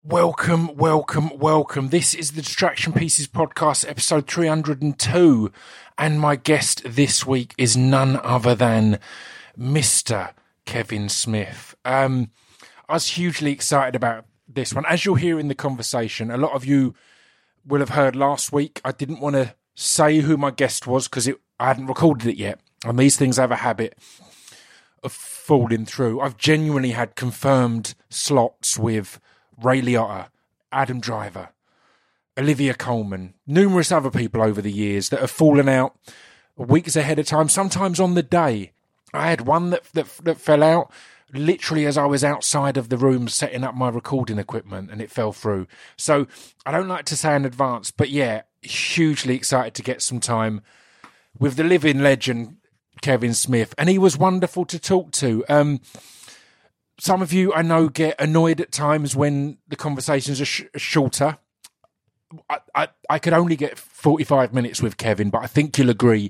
Welcome. This is the Distraction Pieces podcast, episode 302. And my guest this week is none other than Mr. Kevin Smith. I was hugely excited about this one. As you'll hear in the conversation, a lot of you will have heard last week, I didn't want to say who my guest was because I hadn't recorded it yet. And these things have a habit of falling through. I've genuinely had confirmed slots with Ray Liotta, Adam Driver, Olivia Colman, numerous other people over the years that have fallen out weeks ahead of time, sometimes on the day. I had one that fell out literally as I was outside of the room setting up my recording equipment, and it fell through. So I don't like to say in advance, but yeah, hugely excited to get some time with the living legend Kevin Smith, and he was wonderful to talk to. Some of you, I know, get annoyed at times when the conversations are shorter. I could only get 45 minutes with Kevin, but I think you'll agree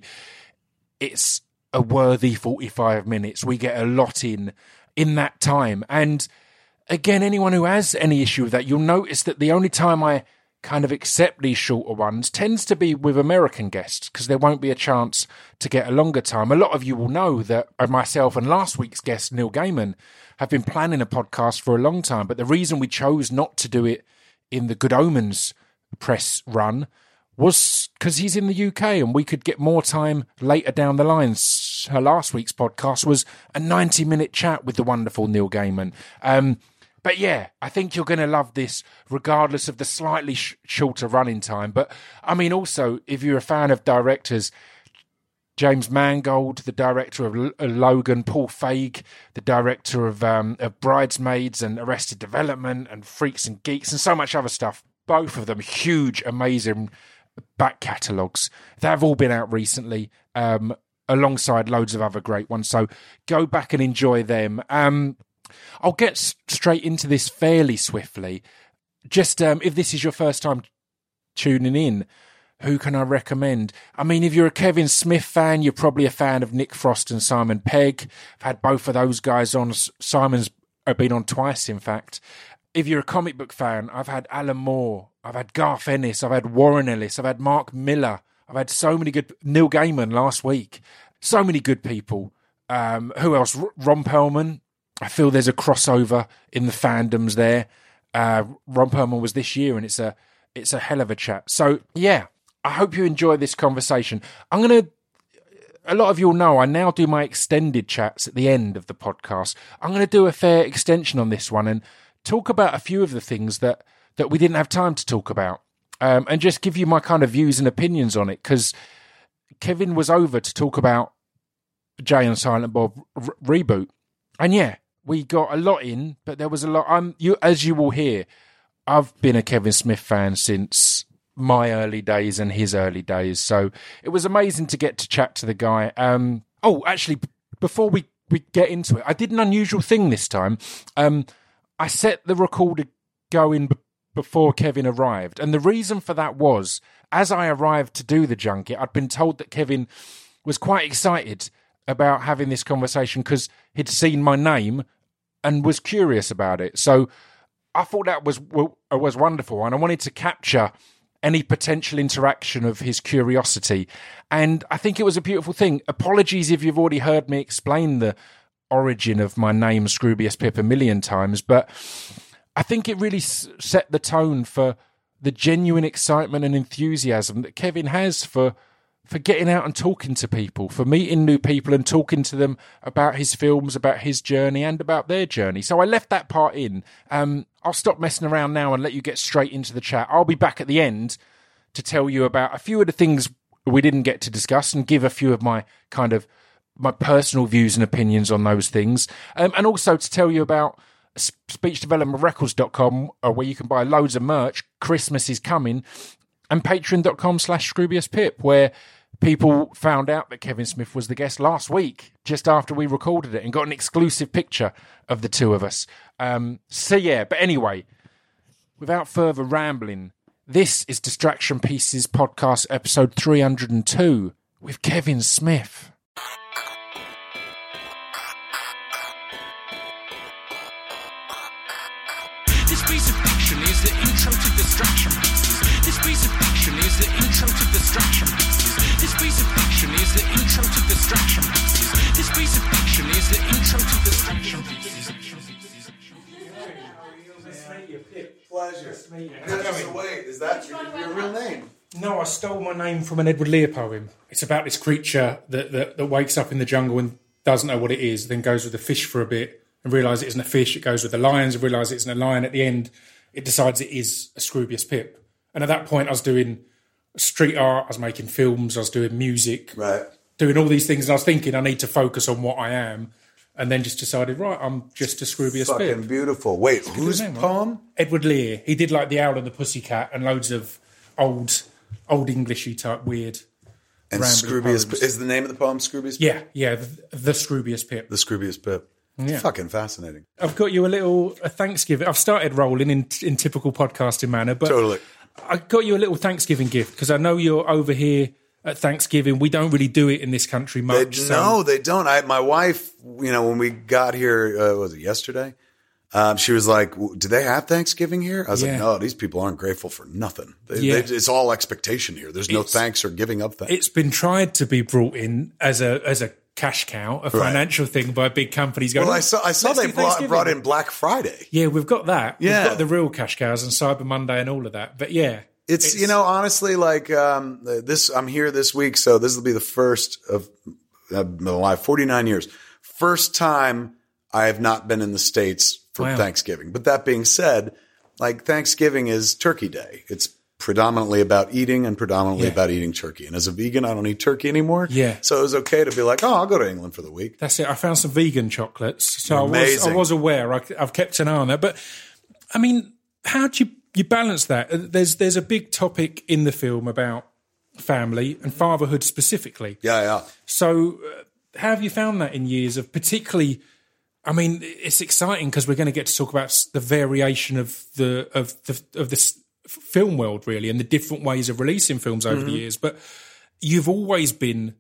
it's a worthy 45 minutes. We get a lot in that time. And again, anyone who has any issue with that, you'll notice that the only time I kind of accept these shorter ones tends to be with American guests, because there won't be a chance to get a longer time. A lot of you will know that myself and last week's guest, Neil Gaiman, have been planning a podcast for a long time, but the reason we chose not to do it in the Good Omens press run was because he's in the UK and we could get more time later down the line. Her last week's podcast was a 90-minute chat with the wonderful Neil Gaiman. But yeah, I think you're going to love this regardless of the slightly shorter running time. But I mean, also, if you're a fan of directors, James Mangold, the director of Logan, Paul Feig, the director of Bridesmaids and Arrested Development and Freaks and Geeks and so much other stuff. Both of them huge, amazing back catalogues. They've all been out recently, alongside loads of other great ones. So go back and enjoy them. I'll get straight into this fairly swiftly. Just if this is your first time tuning in, who can I recommend? I mean, if you're a Kevin Smith fan, you're probably a fan of Nick Frost and Simon Pegg. I've had both of those guys on. Simon's been on twice, in fact. If you're a comic book fan, I've had Alan Moore, I've had Garth Ennis, I've had Warren Ellis, I've had Mark Miller, I've had so many good... Neil Gaiman last week. So many good people. Who else? Ron Perlman. I feel there's a crossover in the fandoms there. Ron Perlman was this year, and it's a hell of a chat. So, yeah. I hope you enjoy this conversation. A lot of you will know, I now do my extended chats at the end of the podcast. I'm going to do a fair extension on this one and talk about a few of the things that we didn't have time to talk about, and just give you my kind of views and opinions on it, because Kevin was over to talk about Jay and Silent Bob reboot. And yeah, we got a lot in, but there was a lot. As you will hear, I've been a Kevin Smith fan since my early days and his early days. So it was amazing to get to chat to the guy. Actually, before we get into it, I did an unusual thing this time. I set the recorder going before Kevin arrived. And the reason for that was, as I arrived to do the junket, I'd been told that Kevin was quite excited about having this conversation because he'd seen my name and was curious about it. So I thought that was wonderful, and I wanted to capture any potential interaction of his curiosity. And I think it was a beautiful thing. Apologies if you've already heard me explain the origin of my name, Scroobius Pip, a million times, but I think it really set the tone for the genuine excitement and enthusiasm that Kevin has for getting out and talking to people, for meeting new people and talking to them about his films, about his journey and about their journey. So I left that part in. I'll stop messing around now and let you get straight into the chat. I'll be back at the end to tell you about a few of the things we didn't get to discuss and give a few of my personal views and opinions on those things. And also to tell you about speechdevelopmentrecords.com, where you can buy loads of merch. Christmas is coming. And patreon.com/ScroobiusPip, where people found out that Kevin Smith was the guest last week, just after we recorded it, and got an exclusive picture of the two of us. But anyway, without further rambling, this is Distraction Pieces Podcast episode 302 with Kevin Smith. This piece of fiction is meet you, Pip. Pleasure. Nice to meet you. So wait, is that your real name? No, I stole my name from an Edward Lear poem. It's about this creature that wakes up in the jungle and doesn't know what it is, then goes with the fish for a bit and realises it isn't a fish. It goes with the lions and realises it isn't a lion. At the end, it decides it is a Scroobius Pip. And at that point, I was doing street art, I was making films, I was doing music, doing all these things. And I was thinking I need to focus on what I am. And then just decided, right, I'm just a Scroobius Pip. Fucking beautiful. Wait, whose poem? Right? Edward Lear. He did like The Owl and the Pussycat and loads of old Englishy type weird. And Scroobius Pip. Is the name of the poem Scroobius Pip? Yeah, the Scroobius Pip. The Scroobius Pip. Yeah. Fucking fascinating. I've got you a Thanksgiving. I've started rolling in typical podcasting manner, but totally. I got you a little Thanksgiving gift because I know you're over here at Thanksgiving. We don't really do it in this country much. No, they don't. My wife, when we got here, was it yesterday? She was like, do they have Thanksgiving here? I was like, no, these people aren't grateful for nothing. It's all expectation here. There's no thanks or giving up thanks. It's been tried to be brought in as a cash cow, a financial thing by big companies going, well, I saw they brought in Black Friday. Yeah, we've got that. Yeah. We've got the real cash cows and Cyber Monday and all of that. But yeah. It's honestly, like, I'm here this week, so this will be the first of my life, 49 years. First time I have not been in the States for Thanksgiving. But that being said, like, Thanksgiving is Turkey Day. It's predominantly about eating and predominantly about eating turkey. And as a vegan, I don't eat turkey anymore. Yeah. So it was okay to be like, I'll go to England for the week. That's it. I found some vegan chocolates. So Amazing. I was aware. I've kept an eye on that. But, I mean, how do you balance that? There's a big topic in the film about family and fatherhood specifically. Yeah. So how have you found that in years of particularly, I mean, it's exciting because we're going to get to talk about the variation of the film world, really, and the different ways of releasing films over the years. But you've always been,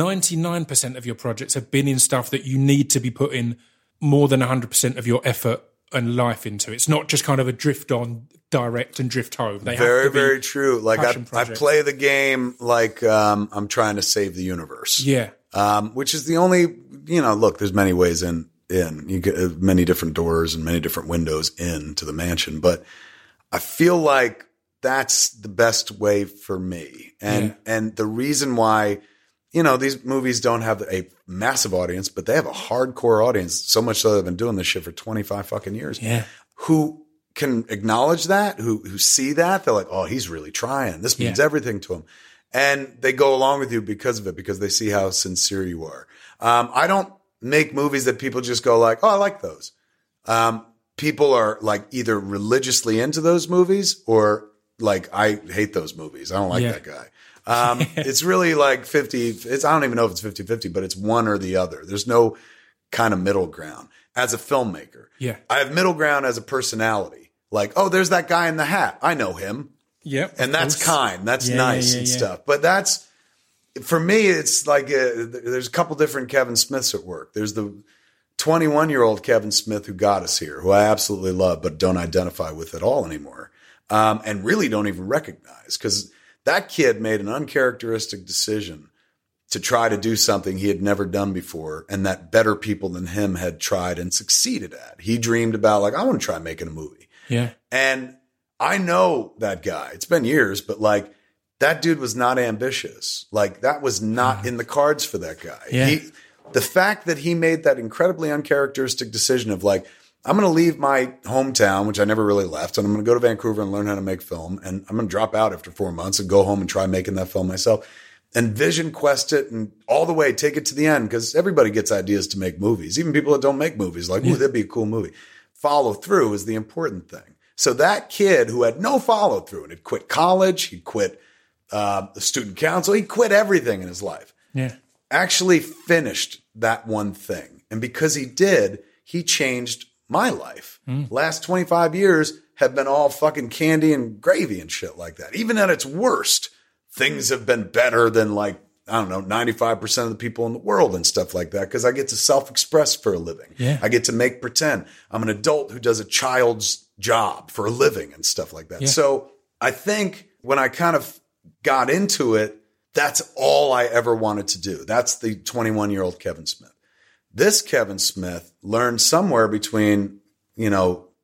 99% of your projects have been in stuff that you need to be putting more than 100% of your effort and life into. It's not just kind of a drift on, direct and drift home. They very, have to be very true. Like I play the game like I'm trying to save the universe. Yeah. Which is the only, look, there's many ways in. You get many different doors and many different windows into the mansion. But I feel like that's the best way for me. And the reason why, these movies don't have a massive audience, but they have a hardcore audience, so much so they've been doing this shit for 25 fucking years. Yeah. Who can acknowledge that, who see that. They're like, oh, he's really trying. This means everything to him. And they go along with you because of it, because they see how sincere you are. I don't make movies that people just go like, oh, I like those. People are like either religiously into those movies or like, I hate those movies. I don't like that guy. It's really like 50. I don't even know if it's 50-50, but it's one or the other. There's no kind of middle ground as a filmmaker. Yeah. I have middle ground as a personality. Like, oh, there's that guy in the hat. I know him. Yep. And that's kind. That's nice and stuff. But that's, for me, it's like there's a couple different Kevin Smiths at work. There's the 21-year-old Kevin Smith who got us here, who I absolutely love, but don't identify with at all anymore. And really don't even recognize, because that kid made an uncharacteristic decision to try to do something he had never done before and that better people than him had tried and succeeded at. He dreamed about, like, I want to try making a movie. Yeah. And I know that guy. It's been years, but like, that dude was not ambitious. Like, that was not in the cards for that guy. Yeah. The fact that he made that incredibly uncharacteristic decision of like, I'm going to leave my hometown, which I never really left, and I'm going to go to Vancouver and learn how to make film. And I'm going to drop out after 4 months and go home and try making that film myself. And vision quest it and all the way, take it to the end, because everybody gets ideas to make movies. Even people that don't make movies, like, ooh, that'd be a cool movie. Follow through is the important thing. So that kid who had no follow through and had quit college, he'd quit the student council, he quit everything in his life. Yeah. Actually finished that one thing. And because he did, he changed my life. Last 25 years have been all fucking candy and gravy and shit like that. Even at its worst, things have been better than, like, I don't know, 95% of the people in the world and stuff like that, because I get to self-express for a living. Yeah. I get to make pretend. I'm an adult who does a child's job for a living and stuff like that. Yeah. So I think when I kind of got into it, that's all I ever wanted to do. That's the 21-year-old Kevin Smith. This Kevin Smith learned somewhere between,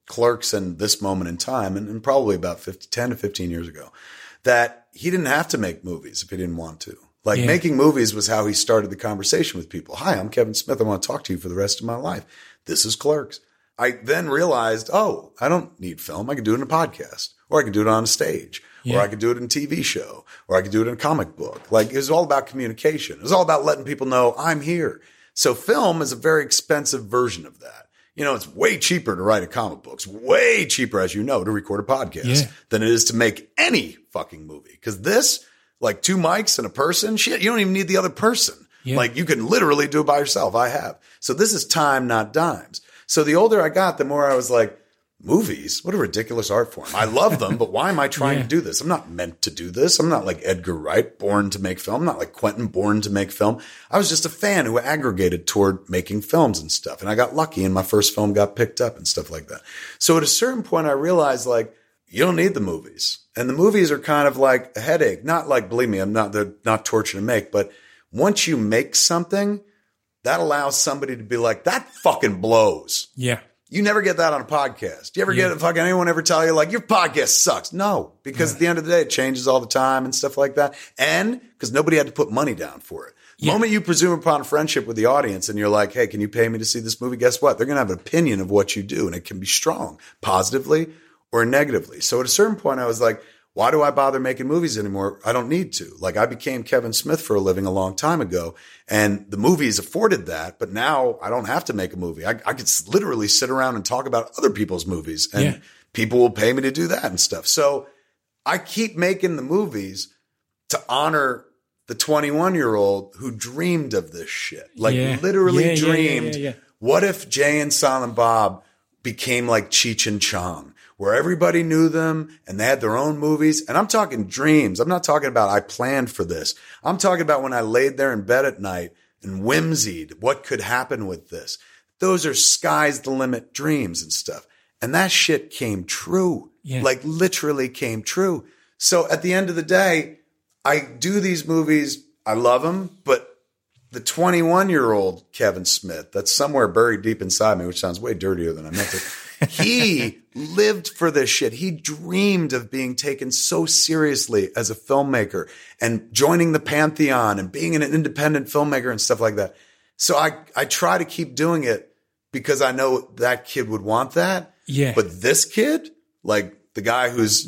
Clerks and this moment in time, and probably about 10 to 15 years ago, that he didn't have to make movies if he didn't want to. Like making movies was how he started the conversation with people. Hi, I'm Kevin Smith. I want to talk to you for the rest of my life. This is Clerks. I then realized, oh, I don't need film. I can do it in a podcast, or I can do it on a stage, or I could do it in a TV show, or I could do it in a comic book. Like, it was all about communication. It was all about letting people know I'm here. So film is a very expensive version of that. You know, it's way cheaper to write a comic book. It's way cheaper, as you know, to record a podcast than it is to make any fucking movie. Because this, like 2 mics and a person, shit, you don't even need the other person. Yeah. Like, you can literally do it by yourself. I have. So this is time, not dimes. So the older I got, the more I was like, movies? What a ridiculous art form. I love them, but why am I trying to do this? I'm not meant to do this. I'm not like Edgar Wright, born to make film. I'm not like Quentin, born to make film. I was just a fan who aggregated toward making films and stuff. And I got lucky and my first film got picked up and stuff like that. So at a certain point, I realized, like, you don't need the movies. And the movies are kind of like a headache. Not like, believe me, they're not torture to make. But once you make something, that allows somebody to be like, that fucking blows. Yeah. You never get that on a podcast. Do you ever get fucking anyone ever tell you, like, your podcast sucks? No, because at the end of the day, it changes all the time and stuff like that. And because nobody had to put money down for it. The moment you presume upon a friendship with the audience and you're like, hey, can you pay me to see this movie? Guess what? They're going to have an opinion of what you do, and it can be strong, positively or negatively. So at a certain point, I was like, why do I bother making movies anymore? I don't need to. Like, I became Kevin Smith for a living a long time ago, and the movies afforded that. But now I don't have to make a movie. I could literally sit around and talk about other people's movies, and people will pay me to do that and stuff. So I keep making the movies to honor the 21-year-old who dreamed of this shit. Like, literally dreamed. What if Jay and Silent Bob became like Cheech and Chong, where everybody knew them and they had their own movies? And I'm talking dreams. I'm not talking about I planned for this. I'm talking about when I laid there in bed at night and whimsied what could happen with this. Those are sky's the limit dreams and stuff. And that shit came true. Like, literally came true. So at the end of the day, I do these movies. I love them, but the 21-year-old Kevin Smith, that's somewhere buried deep inside me, which sounds way dirtier than I meant it. He lived for this shit. He dreamed of being taken so seriously as a filmmaker and joining the Pantheon and being an independent filmmaker and stuff like that. So I try to keep doing it because I know that kid would want that. Yeah. But this kid, like the guy who's,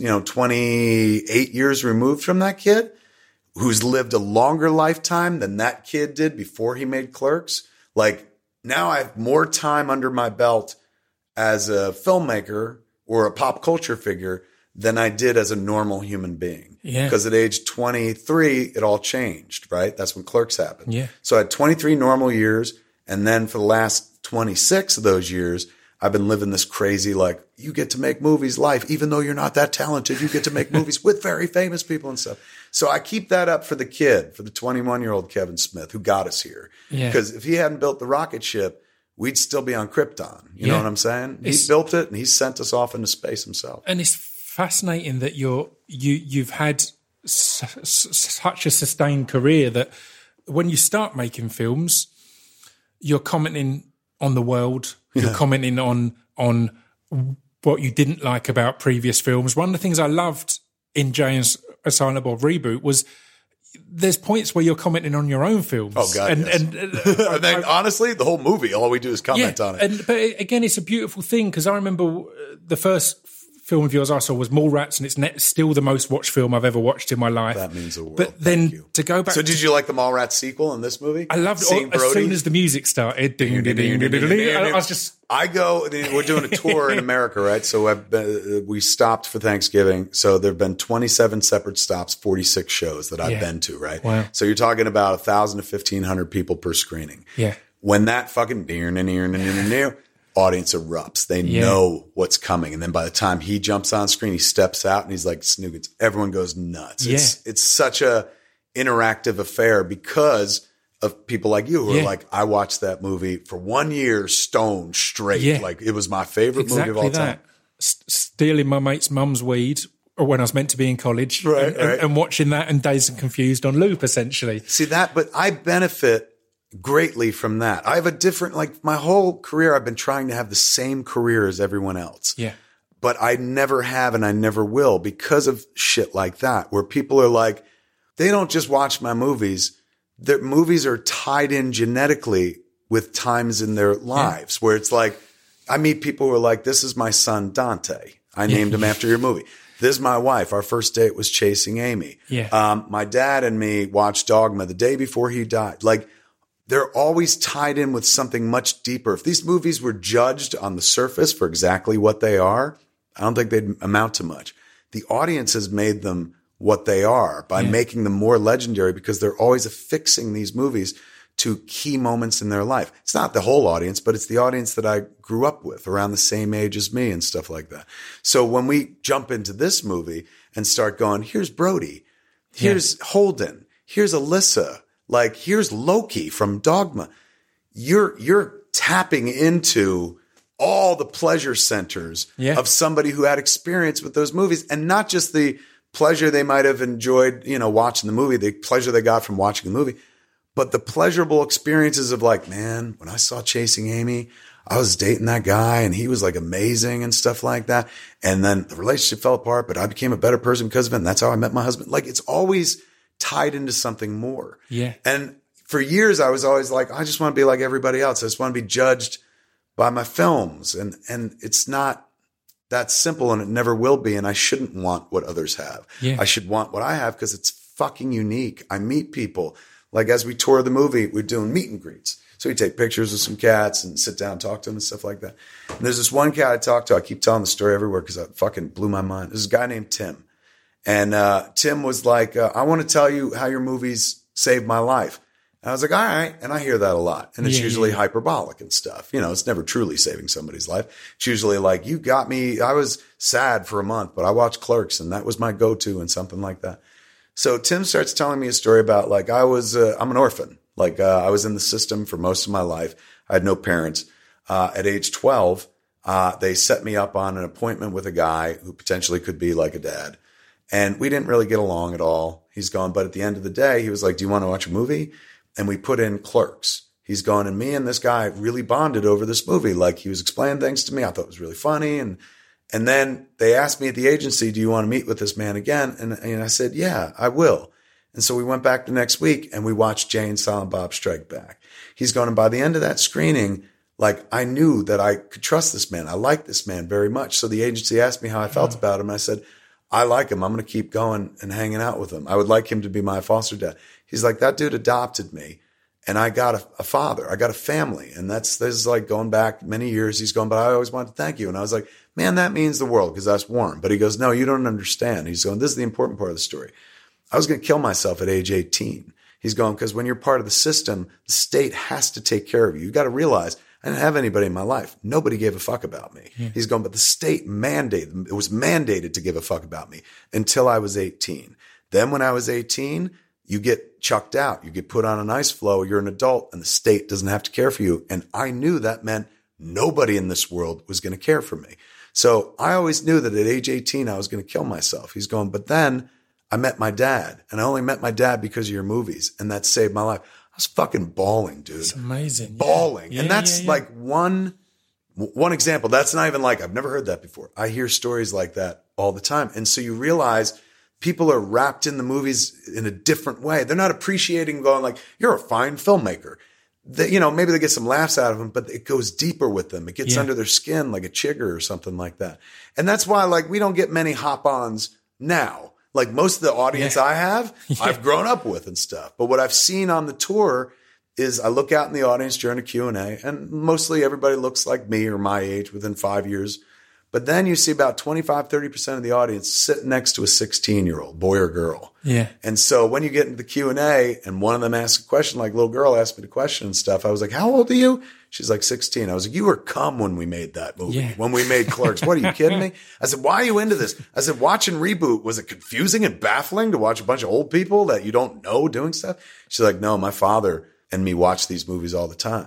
28 years removed from that kid, who's lived a longer lifetime than that kid did before he made Clerks, like, now I have more time under my belt as a filmmaker or a pop culture figure than I did as a normal human being. Yeah. Because at age 23, it all changed, right? That's when Clerks happened. Yeah. So I had 23 normal years. And then for the last 26 of those years, I've been living this crazy, like, you get to make movies life, even though you're not that talented. You get to make movies with very famous people and stuff. So I keep that up for the kid, for the 21-year-old Kevin Smith who got us here. Because if he hadn't built the rocket ship, we'd still be on Krypton. You know what I'm saying? He built it and he sent us off into space himself. And it's fascinating that you've had such a sustained career that when you start making films, you're commenting on the world. You're commenting on what you didn't like about previous films. One of the things I loved in Jay and Silent Bob Reboot was there's points where you're commenting on your own films. Oh, God, and then, honestly, the whole movie, all we do is comment on it. But again, it's a beautiful thing because I remember the first film of yours I saw was Mallrats, and it's still the most watched film I've ever watched in my life. That means the world. But then to go back... So did you like the Mallrats sequel in this movie? I loved it. As soon as the music started, I was just... We're doing a tour in America, right? So we stopped for Thanksgiving. So there have been 27 separate stops, 46 shows that I've been to, right? Wow. So you're talking about 1,000 to 1,500 people per screening. Yeah. When that fucking audience erupts, they know what's coming. And then by the time he jumps on screen, he steps out and he's like, Snoogans, everyone goes nuts. It's such a interactive affair because of people like you who are like, I watched that movie for 1 year stone straight. Yeah. Like, it was my favorite movie of all time. Stealing my mate's mum's weed when I was meant to be in college. Right. And watching that and Dazed and Confused on loop, essentially. See that? But I benefit greatly from that. I have a different, like my whole career, I've been trying to have the same career as everyone else. Yeah. But I never have and I never will because of shit like that, where people are like, they don't just watch my movies. Their movies are tied in genetically with times in their lives where it's like, I meet people who are like, this is my son, Dante. I named him after your movie. This is my wife. Our first date was Chasing Amy. Yeah. My dad and me watched Dogma the day before he died. Like, they're always tied in with something much deeper. If these movies were judged on the surface for exactly what they are, I don't think they'd amount to much. The audience has made them what they are by making them more legendary because they're always affixing these movies to key moments in their life. It's not the whole audience, but it's the audience that I grew up with around the same age as me and stuff like that. So when we jump into this movie and start going, here's Brody, here's Holden, here's Alyssa, like here's Loki from Dogma. You're tapping into all the pleasure centers of somebody who had experience with those movies, and not just the pleasure they might have enjoyed, watching the movie, the pleasure they got from watching the movie, but the pleasurable experiences of like, man, when I saw Chasing Amy, I was dating that guy and he was like amazing and stuff like that. And then the relationship fell apart, but I became a better person because of it. And that's how I met my husband. Like, it's always tied into something more. Yeah. And for years, I was always like, I just want to be like everybody else. I just want to be judged by my films. And it's not that simple, and it never will be. And I shouldn't want what others have. Yeah. I should want what I have because it's fucking unique. I meet people. Like, as we tour the movie, we're doing meet and greets. So we take pictures of some cats and sit down and talk to them and stuff like that. And there's this one cat I talked to. I keep telling the story everywhere because it fucking blew my mind. There's a guy named Tim. And Tim was like, I want to tell you how your movies saved my life. And I was like, all right. And I hear that a lot. And it's usually hyperbolic and stuff. It's never truly saving somebody's life. It's usually like, you got me. I was sad for a month, but I watched Clerks and that was my go-to and something like that. So Tim starts telling me a story about like, I'm an orphan. Like, I was in the system for most of my life. I had no parents. At age 12, they set me up on an appointment with a guy who potentially could be like a dad. And we didn't really get along at all. He's gone. But at the end of the day, he was like, do you want to watch a movie? And we put in Clerks. He's gone. And me and this guy really bonded over this movie. Like, he was explaining things to me. I thought it was really funny. And then they asked me at the agency, do you want to meet with this man again? And I said, yeah, I will. And so we went back the next week and we watched Jay and Silent Bob Strike Back. He's gone. And by the end of that screening, like, I knew that I could trust this man. I like this man very much. So the agency asked me how I felt about him. I said, I like him. I'm going to keep going and hanging out with him. I would like him to be my foster dad. He's like, that dude adopted me and I got a father. I got a family. And this is like going back many years. He's going, but I always wanted to thank you. And I was like, man, that means the world because that's warm. But he goes, no, you don't understand. He's going, this is the important part of the story. I was going to kill myself at age 18. He's going, because when you're part of the system, the state has to take care of you. You got to realize I didn't have anybody in my life. Nobody gave a fuck about me. Yeah. He's going, but the state it was mandated to give a fuck about me until I was 18. Then when I was 18, you get chucked out. You get put on an ice floe. You're an adult and the state doesn't have to care for you. And I knew that meant nobody in this world was going to care for me. So I always knew that at age 18, I was going to kill myself. He's going, but then I met my dad, and I only met my dad because of your movies, and that saved my life. I was fucking bawling, dude. It's amazing. Bawling. Yeah, and that's like one example. That's not even like, I've never heard that before. I hear stories like that all the time. And so you realize people are wrapped in the movies in a different way. They're not appreciating going like, you're a fine filmmaker. Maybe they get some laughs out of them, but it goes deeper with them. It gets under their skin like a chigger or something like that. And that's why like we don't get many hop-ons now. Like most of the audience I have, I've grown up with and stuff. But what I've seen on the tour is I look out in the audience during a Q&A, and mostly everybody looks like me or my age within 5 years. But then you see about 25, 30% of the audience sitting next to a 16-year-old, boy or girl. Yeah. And so when you get into the Q&A and one of them asks a question, like little girl asked me the question and stuff, I was like, how old are you? She's like 16. I was like, you were cum when we made that movie, when we made Clerks. What, are you kidding me? I said, why are you into this? I said, watching Reboot, was it confusing and baffling to watch a bunch of old people that you don't know doing stuff? She's like, no, my father and me watch these movies all the time.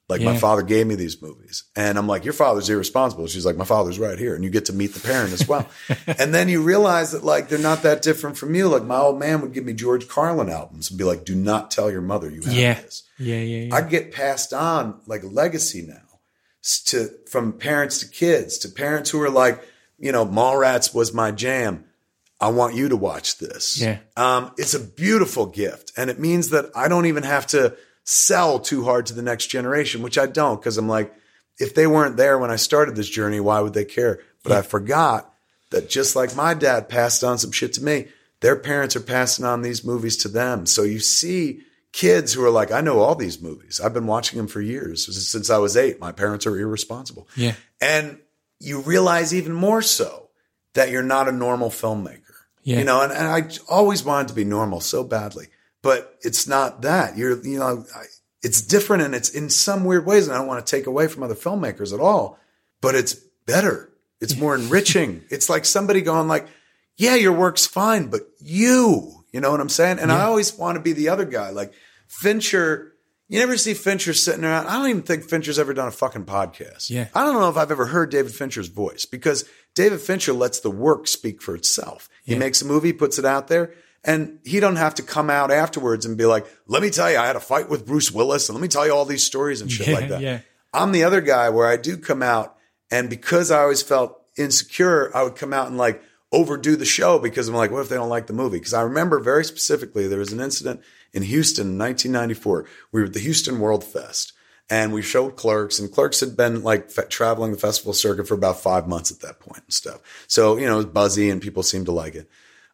Like my father gave me these movies, and I'm like, your father's irresponsible. She's like, my father's right here. And you get to meet the parent as well. And then you realize that like, they're not that different from you. Like my old man would give me George Carlin albums and be like, do not tell your mother you have this. Yeah. I get passed on like a legacy now from parents to kids, to parents who are like, you know, Mallrats was my jam. I want you to watch this. Yeah. It's a beautiful gift. And it means that I don't even have to sell too hard to the next generation, which I don't, because I'm like, if they weren't there when I started this journey, why would they care? But I forgot that just like my dad passed on some shit to me, their parents are passing on these movies to them. So you see kids who are like, I know all these movies. I've been watching them for years. Since I was 8, my parents are irresponsible. Yeah. And you realize even more so that you're not a normal filmmaker. Yeah. You know, and I always wanted to be normal so badly. But it's not that. It's different, and it's in some weird ways, and I don't want to take away from other filmmakers at all, but it's better. It's more enriching. It's like somebody going like, yeah, your work's fine, but you know what I'm saying? And I always want to be the other guy. Like Fincher, you never see Fincher sitting around. I don't even think Fincher's ever done a fucking podcast. Yeah. I don't know if I've ever heard David Fincher's voice, because David Fincher lets the work speak for itself. He makes a movie, puts it out there. And he don't have to come out afterwards and be like, let me tell you, I had a fight with Bruce Willis, and let me tell you all these stories and shit like that. Yeah. I'm the other guy where I do come out, and because I always felt insecure, I would come out and like overdo the show, because I'm like, what if they don't like the movie? Because I remember very specifically, there was an incident in Houston in 1994. We were at the Houston World Fest, and we showed Clerks, and Clerks had been like traveling the festival circuit for about 5 months at that point and stuff. So, you know, it was buzzy and people seemed to like it.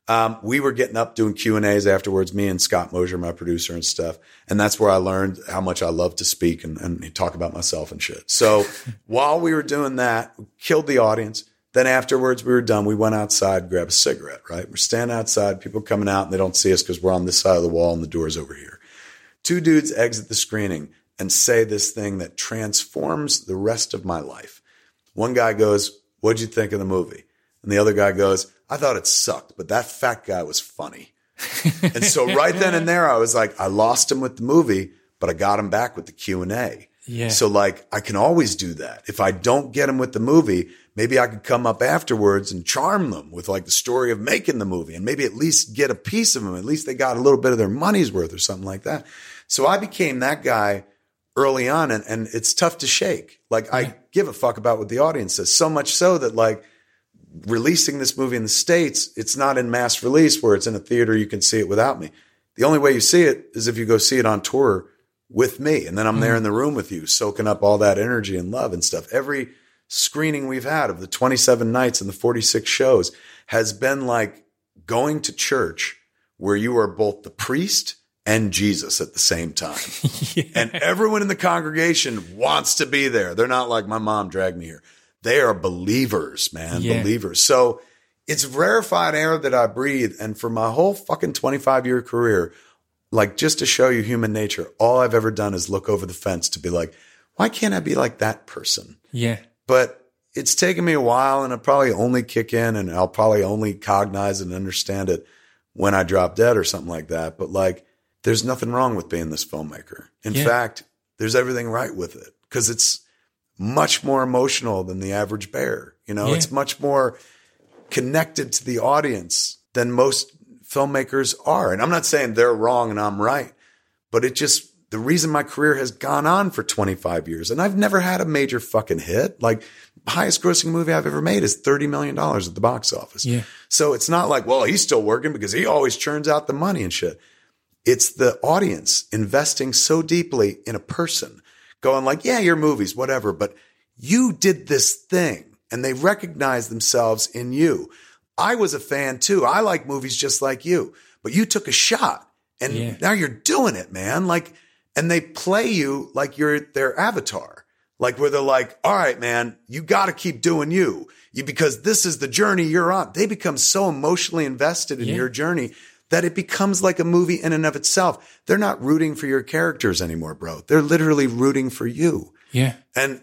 We were getting up doing Q&As afterwards, me and Scott Mosier, my producer and stuff. And that's where I learned how much I love to speak and talk about myself and shit. So while we were doing that, we killed the audience. Then afterwards we were done. We went outside, grabbed a cigarette, right? We're standing outside, people coming out, and they don't see us because we're on this side of the wall and the door's over here. 2 dudes exit the screening and say this thing that transforms the rest of my life. One guy goes, what'd you think of the movie? And the other guy goes, I thought it sucked, but that fat guy was funny. And so right then and there, I was like, I lost him with the movie, but I got him back with the Q&A. Yeah. So like, I can always do that. If I don't get him with the movie, maybe I could come up afterwards and charm them with like the story of making the movie, and maybe at least get a piece of them. At least they got a little bit of their money's worth or something like that. So I became that guy early on, and it's tough to shake. Like I give a fuck about what the audience says, so much so that like, releasing this movie in the States, it's not in mass release where it's in a theater, you can see it without me. The only way you see it is if you go see it on tour with me. And then I'm there in the room with you, soaking up all that energy and love and stuff. Every screening we've had of the 27 nights and the 46 shows has been like going to church where you are both the priest and Jesus at the same time. And everyone in the congregation wants to be there. They're not like, my mom dragged me here. They are believers, man, believers. So it's rarefied air that I breathe. And for my whole fucking 25-year career, like just to show you human nature, all I've ever done is look over the fence to be like, why can't I be like that person? Yeah. But it's taken me a while, and I'll probably only kick in, and I'll probably only cognize and understand it when I drop dead or something like that. But like, there's nothing wrong with being this filmmaker. In fact, there's everything right with it, because it's much more emotional than the average bear. You know, it's much more connected to the audience than most filmmakers are. And I'm not saying they're wrong and I'm right, but it just, the reason my career has gone on for 25 years, and I've never had a major fucking hit. Like, highest grossing movie I've ever made is $30 million at the box office. Yeah. So it's not like, well, he's still working because he always churns out the money and shit. It's the audience investing so deeply in a person, going like, yeah, your movies, whatever, but you did this thing, and they recognize themselves in you. I was a fan too. I like movies just like you, but you took a shot, and now you're doing it, man. Like, and they play you like you're their avatar, like where they're like, all right, man, you got to keep doing you because this is the journey you're on. They become so emotionally invested in your journey that it becomes like a movie in and of itself. They're not rooting for your characters anymore, bro. They're literally rooting for you. Yeah. And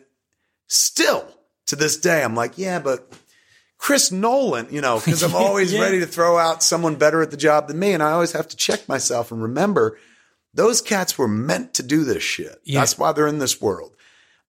still to this day, I'm like, yeah, but Chris Nolan, you know, because I'm always ready to throw out someone better at the job than me. And I always have to check myself and remember those cats were meant to do this shit. Yeah. That's why they're in this world.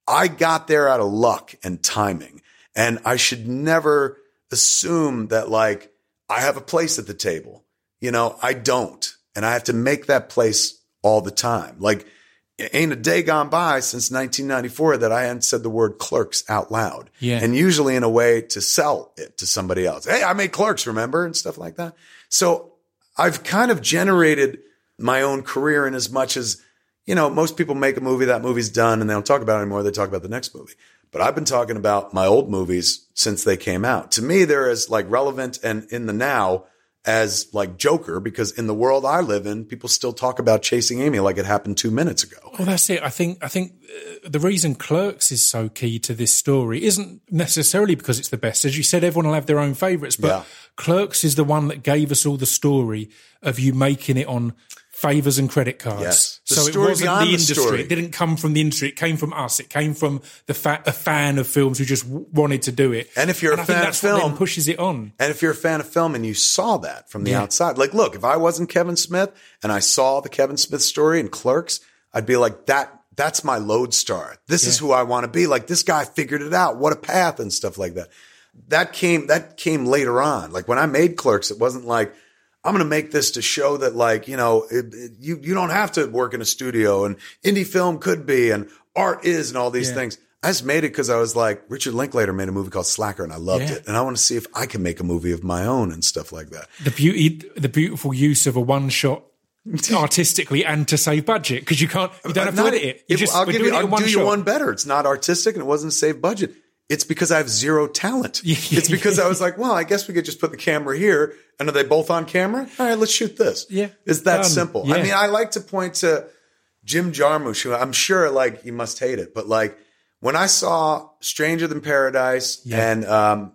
I got there out of luck and timing. And I should never assume that like I have a place at the table. You know, I don't. And I have to make that place all the time. Like, it ain't a day gone by since 1994 that I hadn't said the word Clerks out loud. Yeah. And usually in a way to sell it to somebody else. Hey, I made Clerks, remember? And stuff like that. So I've kind of generated my own career in as much as, you know, most people make a movie, that movie's done, and they don't talk about it anymore. They talk about the next movie. But I've been talking about my old movies since they came out. To me, they're as like relevant and in the now as like Joker, because in the world I live in, people still talk about Chasing Amy like it happened 2 minutes ago. Well, that's it. I think the reason Clerks is so key to this story isn't necessarily because it's the best. As you said, everyone will have their own favourites, but Clerks is the one that gave us all the story of you making it on favours and credit cards. Yes. So it wasn't the industry. It didn't come from the industry. It came from us. It came from a fan of films who just wanted to do it. And if you're a fan of film, what then pushes it on. And if you're a fan of film and you saw that from the outside, like, look, if I wasn't Kevin Smith and I saw the Kevin Smith story in Clerks, I'd be like, that's my lodestar. This is who I want to be. Like, this guy figured it out. What a path and stuff like that. That came later on. Like, when I made Clerks, it wasn't like, I'm going to make this to show that, like, you know, you don't have to work in a studio, and indie film could be, and art is, and all these things. I just made it because I was like, Richard Linklater made a movie called Slacker, and I loved it. And I want to see if I can make a movie of my own and stuff like that. The beautiful use of a one shot artistically and to save budget, because you don't have to edit it. I'll do you one better. It's not artistic and it wasn't save budget. It's because I have zero talent. It's because I was like, well, I guess we could just put the camera here. And are they both on camera? All right, let's shoot this. Yeah. It's that simple. Yeah. I mean, I like to point to Jim Jarmusch, who I'm sure, like, you must hate it. But, like, when I saw Stranger Than Paradise and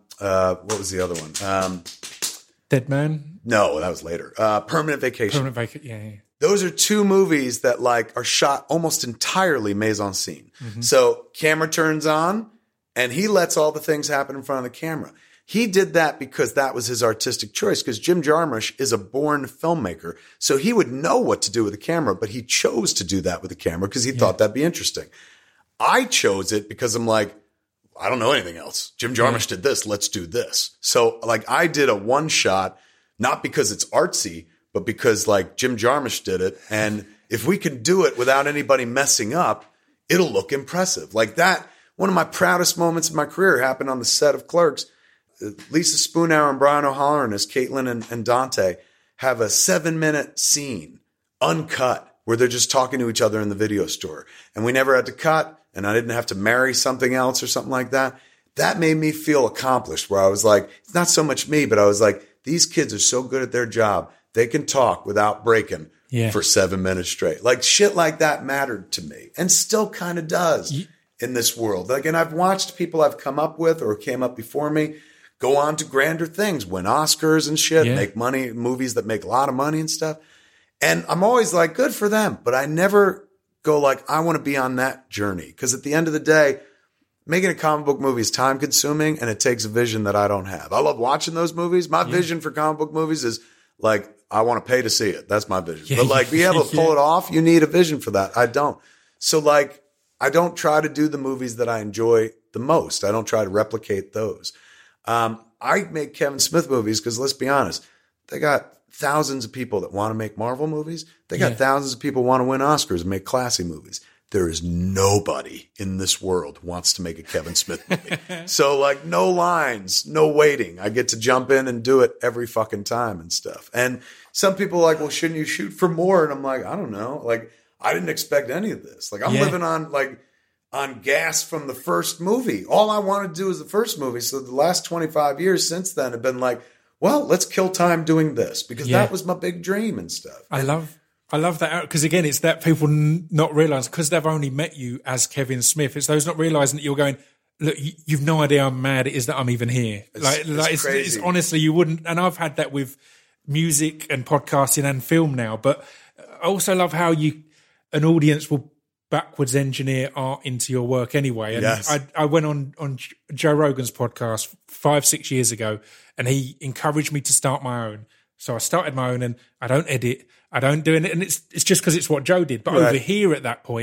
what was the other one? Dead Man? No, that was later. Permanent Vacation. Yeah. Those are two movies that, like, are shot almost entirely mise-en-scene. Mm-hmm. So camera turns on, and he lets all the things happen in front of the camera. He did that because that was his artistic choice, because Jim Jarmusch is a born filmmaker. So he would know what to do with the camera, but he chose to do that with the camera because he thought that'd be interesting. I chose it because I'm like, I don't know anything else. Jim Jarmusch did this. Let's do this. So, like, I did a one shot, not because it's artsy, but because, like, Jim Jarmusch did it. And if we can do it without anybody messing up, it'll look impressive. Like that. One of my proudest moments of my career happened on the set of Clerks. Lisa Spoonhour and Brian O'Halloran as Caitlin and Dante have a 7-minute scene, uncut, where they're just talking to each other in the video store. And we never had to cut, and I didn't have to marry something else or something like that. That made me feel accomplished, where I was like, it's not so much me, but I was like, these kids are so good at their job. They can talk without breaking for 7 minutes straight. Like, shit like that mattered to me, and still kind of does in this world. Like, and I've watched people I've come up with or came up before me go on to grander things, win Oscars and shit, make money, movies that make a lot of money and stuff. And I'm always like, good for them. But I never go like, I want to be on that journey. Because at the end of the day, making a comic book movie is time consuming, and it takes a vision that I don't have. I love watching those movies. My vision for comic book movies is like, I want to pay to see it. That's my vision. But like, be able to pull it off, you need a vision for that. I don't. So like, I don't try to do the movies that I enjoy the most. I don't try to replicate those. I make Kevin Smith movies because, let's be honest, they got thousands of people that want to make Marvel movies. They got thousands of people who want to win Oscars and make classy movies. There is nobody in this world who wants to make a Kevin Smith movie. So, like, no lines, no waiting. I get to jump in and do it every fucking time and stuff. And some people are like, well, shouldn't you shoot for more? And I'm like, I don't know. Like, I didn't expect any of this. Like, I'm living on gas from the first movie. All I wanted to do was the first movie. So the last 25 years since then have been like, well, let's kill time doing this, because that was my big dream and stuff. I love that, because again, it's that people not realize, because they've only met you as Kevin Smith. It's those not realizing that you're going, look, you've no idea how mad it is that I'm even here. It's crazy. It's honestly, you wouldn't. And I've had that with music and podcasting and film now, but I also love how an audience will backwards engineer art into your work anyway. And I went on Joe Rogan's podcast 5-6 years ago, and he encouraged me to start my own. So I started my own, and I don't edit, I don't do it. And it's just because it's what Joe did. But over here at that point,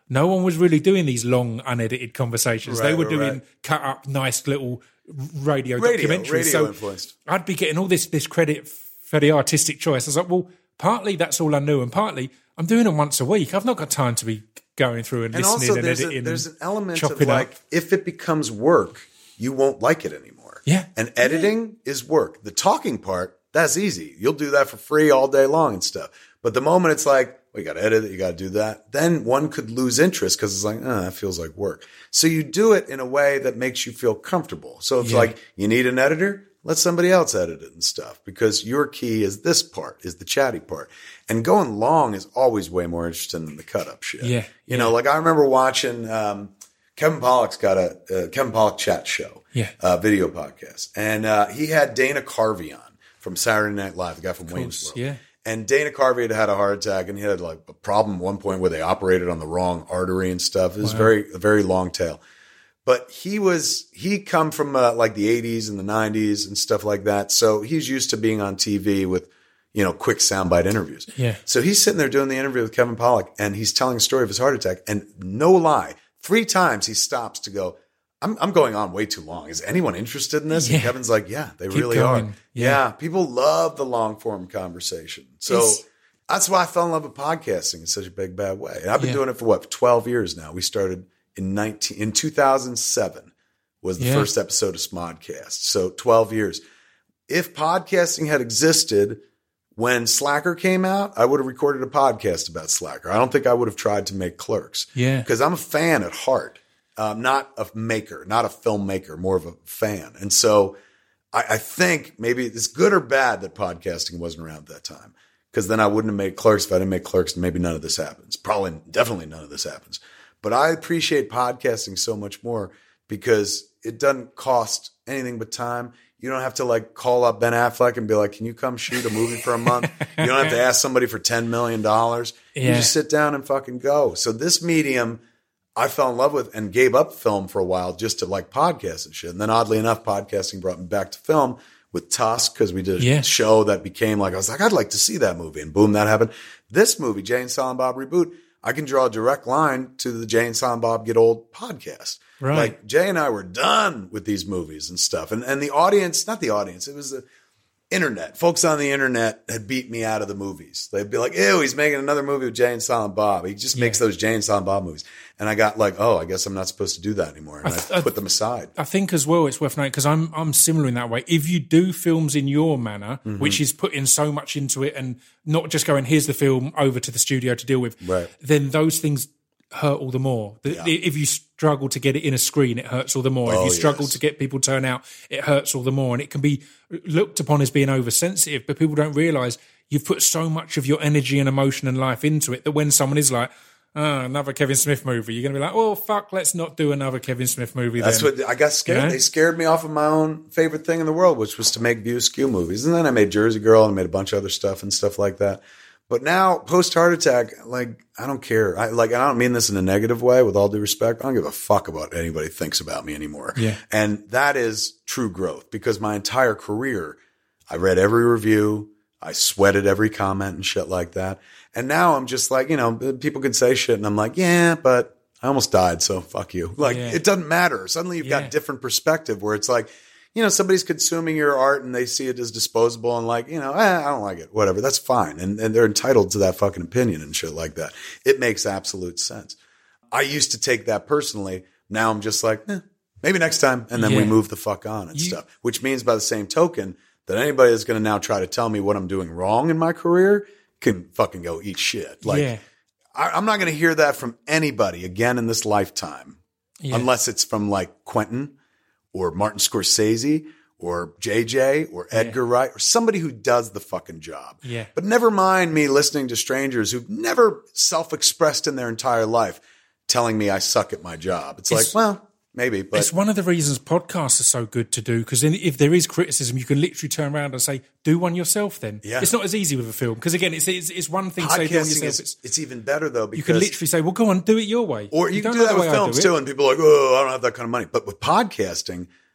no one was really doing these long, unedited conversations. They were doing cut up, nice little radio documentaries. Radio influenced. I'd be getting all this credit for the artistic choice. I was like, well, partly that's all I knew, and partly I'm doing them once a week. I've not got time to be going through and listening and editing. There's an element of like, if it becomes work, you won't like it anymore. Yeah. And editing is work. The talking part, that's easy. You'll do that for free all day long and stuff. But the moment it's like, well, you got to edit it, you got to do that, then one could lose interest because it's like, that feels like work. So you do it in a way that makes you feel comfortable. So it's like, you need an editor? Let somebody else edit it and stuff, because your key is this part, is the chatty part. And going long is always way more interesting than the cut up shit. Yeah. You know, like I remember watching, Kevin Pollak's got a Kevin Pollak chat show, video podcast. And he had Dana Carvey on from Saturday Night Live, the guy from Wayne's World. Yeah. And Dana Carvey had a heart attack, and he had like a problem at one point where they operated on the wrong artery and stuff. It was a very long tale. But he come from like the 80s and the 90s and stuff like that. So he's used to being on TV with, you know, quick soundbite interviews. Yeah. So he's sitting there doing the interview with Kevin Pollak, and he's telling a story of his heart attack. And no lie, 3 times he stops to go, I'm going on way too long. Is anyone interested in this? And Kevin's like, yeah, they really are. Yeah. People love the long form conversation. So that's why I fell in love with podcasting in such a big, bad way. And I've been doing it for 12 years now. We started in 2007 was the first episode of Smodcast. So 12 years. If podcasting had existed when Slacker came out, I would have recorded a podcast about Slacker. I don't think I would have tried to make Clerks. Yeah. Because I'm a fan at heart. Not a maker, not a filmmaker, more of a fan. And so I think maybe it's good or bad that podcasting wasn't around at that time, because then I wouldn't have made Clerks. If I didn't make Clerks, maybe none of this happens. Definitely none of this happens. But I appreciate podcasting so much more because it doesn't cost anything but time. You don't have to like call up Ben Affleck and be like, can you come shoot a movie for a month? You don't have to ask somebody for $10 million. You just sit down and fucking go. So this medium I fell in love with and gave up film for a while just to like podcasts and shit. And then oddly enough, podcasting brought me back to film with Tusk, because we did a show that became like, I was like, I'd like to see that movie. And boom, that happened. This movie, Jay and Silent Bob Reboot, I can draw a direct line to the Jay and Silent Bob Get Old podcast. Right. Like Jay and I were done with these movies and stuff. And the audience, not the audience, it was the internet. Folks on the internet had beat me out of the movies. They'd be like, ew, he's making another movie with Jay and Silent Bob. He just makes those Jay and Silent Bob movies. And I got like, oh, I guess I'm not supposed to do that anymore. And I put them aside. I think as well, it's worth noting, because I'm similar in that way. If you do films in your manner, which is putting so much into it and not just going, here's the film over to the studio to deal with, then those things hurt all the more. If you struggle to get it in a screen, it hurts all the more. If you struggle to get people turn out, it hurts all the more. And it can be looked upon as being oversensitive, but people don't realize you've put so much of your energy and emotion and life into it that when someone is like, another Kevin Smith movie, you're going to be like, oh, fuck, let's not do another Kevin Smith movie. That's what I got scared. You know? They scared me off of my own favorite thing in the world, which was to make View Askew movies. And then I made Jersey Girl and made a bunch of other stuff and stuff like that. But now, post heart attack, like, I don't care. I don't mean this in a negative way, with all due respect. I don't give a fuck about what anybody thinks about me anymore. Yeah. And that is true growth, because my entire career, I read every review. I sweated every comment and shit like that. And now I'm just like, you know, people can say shit and I'm like, yeah, but I almost died. So fuck you. Like, it doesn't matter. Suddenly you've got different perspective where it's like, you know, somebody's consuming your art and they see it as disposable and like, you know, I don't like it, whatever. That's fine. And they're entitled to that fucking opinion and shit like that. It makes absolute sense. I used to take that personally. Now I'm just like, maybe next time. And then we move the fuck on and stuff, which means by the same token that anybody that's going to now try to tell me what I'm doing wrong in my career can fucking go eat shit. Like, I'm not going to hear that from anybody again in this lifetime, unless it's from like Quentin or Martin Scorsese or JJ or Edgar Wright or somebody who does the fucking job. Yeah. But never mind me listening to strangers who've never self-expressed in their entire life telling me I suck at my job. It's like, well, maybe. But it's one of the reasons podcasts are so good to do, because if there is criticism, you can literally turn around and say, do one yourself then. Yeah. It's not as easy with a film, because again, it's one thing to say do one yourself. It's even better though, because you can literally say, well, go on, do it your way. Or you can do that with films too, and people are like, oh, I don't have that kind of money. But with podcasting,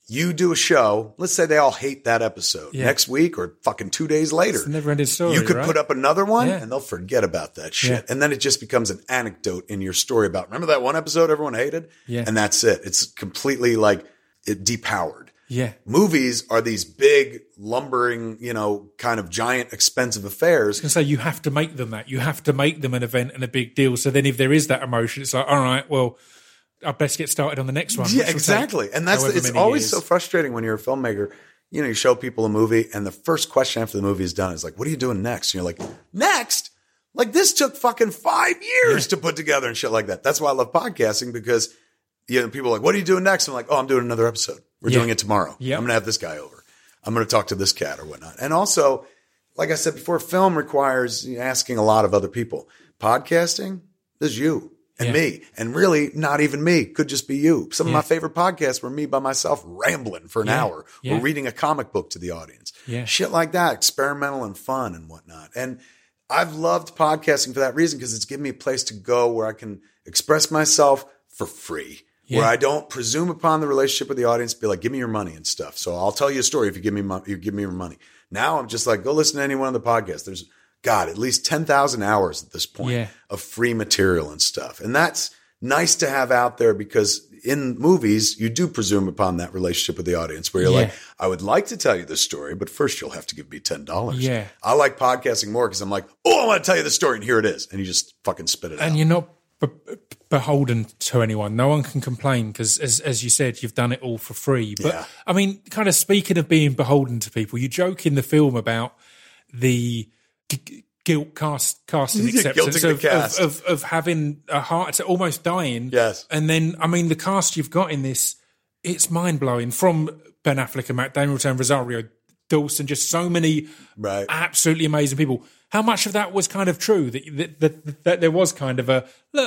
you do a show, let's say they all hate that episode. Yeah. Next week or fucking 2 days later, It's a never-ending story, you could right? put up another one Yeah. and they'll forget about that shit. Yeah. And then it just becomes an anecdote in your story about, remember that one episode everyone hated? Yeah. And that's it. It's completely like it depowered. Yeah. Movies are these big, lumbering, kind of giant, expensive affairs. And so you have to make them that. You have to make them an event and a big deal. So then if there is that emotion, it's like, all right, well, I best get started on the next one. Yeah, exactly. And it's always so frustrating when you're a filmmaker. You show people a movie and the first question after the movie is done is like, what are you doing next? And you're like, next? Like this took fucking 5 years to put together and shit like that. That's why I love podcasting because people are like, what are you doing next? I'm like, oh, I'm doing another episode. We're doing it tomorrow. Yep. I'm going to have this guy over. I'm going to talk to this cat or whatnot. And also, like I said before, film requires asking a lot of other people. Podcasting is you and me. And really, not even me. Could just be you. Some of my favorite podcasts were me by myself rambling for an hour or reading a comic book to the audience. Yeah. Shit like that, experimental and fun and whatnot. And I've loved podcasting for that reason because it's given me a place to go where I can express myself for free. Where I don't presume upon the relationship with the audience, be like, give me your money and stuff. So I'll tell you a story if you give me your money. Now I'm just like, go listen to any one of the podcasts. There's, God, at least 10,000 hours at this point of free material and stuff. And that's nice to have out there because in movies, you do presume upon that relationship with the audience where you're like, I would like to tell you this story, but first you'll have to give me $10. Yeah. I like podcasting more because I'm like, oh, I want to tell you the story and here it is. And you just fucking spit it out. And you're not beholden to anyone. No one can complain because, as you said, you've done it all for free. But I mean, kind of speaking of being beholden to people, you joke in the film about the guilt casting acceptance of having a heart attack, almost dying. Yes. And then, I mean, the cast you've got in this, it's mind blowing. From Ben Affleck and Matt Damon and Rosario Dawson, just so many absolutely amazing people. How much of that was kind of true? That there was kind of a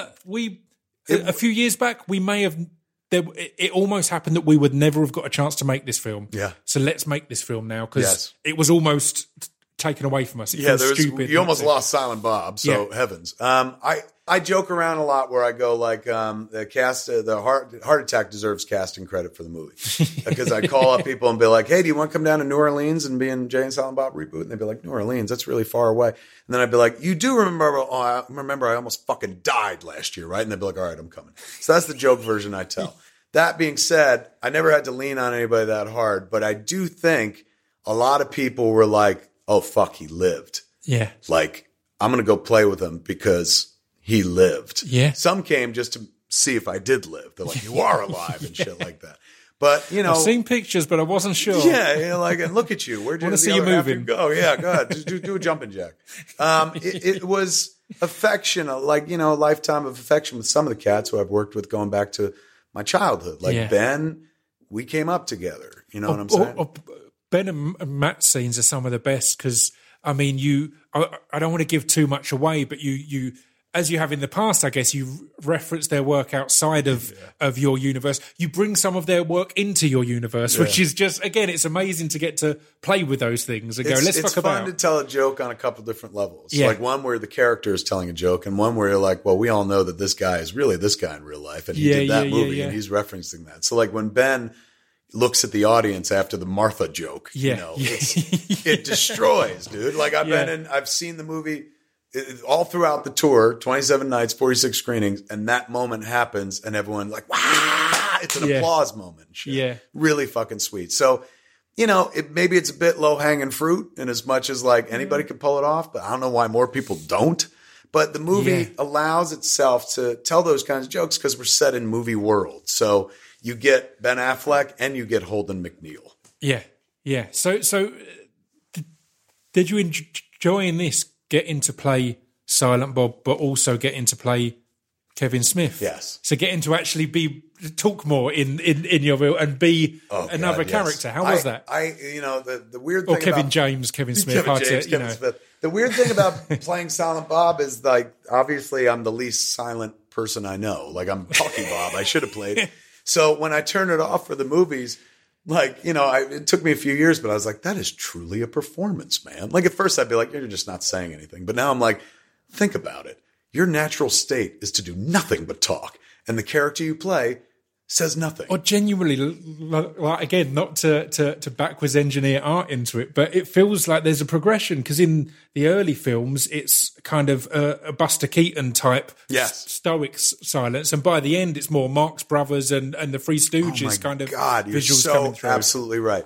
few years back, we may have. It almost happened that we would never have got a chance to make this film. Yeah. So let's make this film now because it was almost taken away from us. It feels stupid. You almost lost Silent Bob. So heavens. I joke around a lot where I go like the cast, the Heart Attack deserves casting credit for the movie because I call up people and be like, hey, do you want to come down to New Orleans and be in Jay and Silent Bob reboot? And they'd be like, New Orleans, that's really far away. And then I'd be like, you do remember? Oh, I remember I almost fucking died last year, right? And they'd be like, all right, I'm coming. So that's the joke version I tell. That being said, I never had to lean on anybody that hard, but I do think a lot of people were like, oh, fuck, he lived. Yeah. Like, I'm going to go play with him because he lived. Yeah. Some came just to see if I did live. They're like, you are alive and shit like that. But, I've seen pictures, but I wasn't sure. Yeah, like, and look at you. Where'd you want to see you moving? Go? Yeah, go ahead. Just do a jumping jack. It was affection, a lifetime of affection with some of the cats who I've worked with going back to my childhood. Like Ben, we came up together. You know what I'm saying? Ben and Matt's scenes are some of the best because, I mean, I don't want to give too much away, but you as you have in the past, I guess, you reference their work outside of your universe. You bring some of their work into your universe, which is just, again, it's amazing to get to play with those things and let's fuck about. It's fun to tell a joke on a couple different levels. Yeah. Like one where the character is telling a joke and one where you're like, well, we all know that this guy is really this guy in real life. And he did that movie and he's referencing that. So like when Ben looks at the audience after the Martha joke, it destroys, dude. Like I've seen the movie all throughout the tour, 27 nights, 46 screenings, and that moment happens, and everyone like, wow, it's an applause moment. Shit. Yeah. Really fucking sweet. So, maybe it's a bit low hanging fruit in as much as like anybody could pull it off, but I don't know why more people don't. But the movie allows itself to tell those kinds of jokes because we're set in movie world. So you get Ben Affleck and you get Holden McNeil. Yeah. Yeah. So did you enjoy in this getting to play Silent Bob, but also getting to play Kevin Smith? Yes. So getting to actually talk more in your real and be another character. How was that? The weird thing or Kevin James, Kevin Smith. Kevin Smith. The weird thing about playing Silent Bob is like, obviously I'm the least silent person I know. Like I'm Talkie Bob. I should have played. So when I turn it off for the movies, like, it took me a few years, but I was like, that is truly a performance, man. Like at first I'd be like, you're just not saying anything. But now I'm like, think about it. Your natural state is to do nothing but talk. And the character you play says nothing. Or genuinely, like again, not to backwards engineer art into it, but it feels like there's a progression, because in the early films, it's kind of a Buster Keaton type stoic silence, and by the end, it's more Marx Brothers and the Three Stooges kind of God, you're visuals so coming through. absolutely right.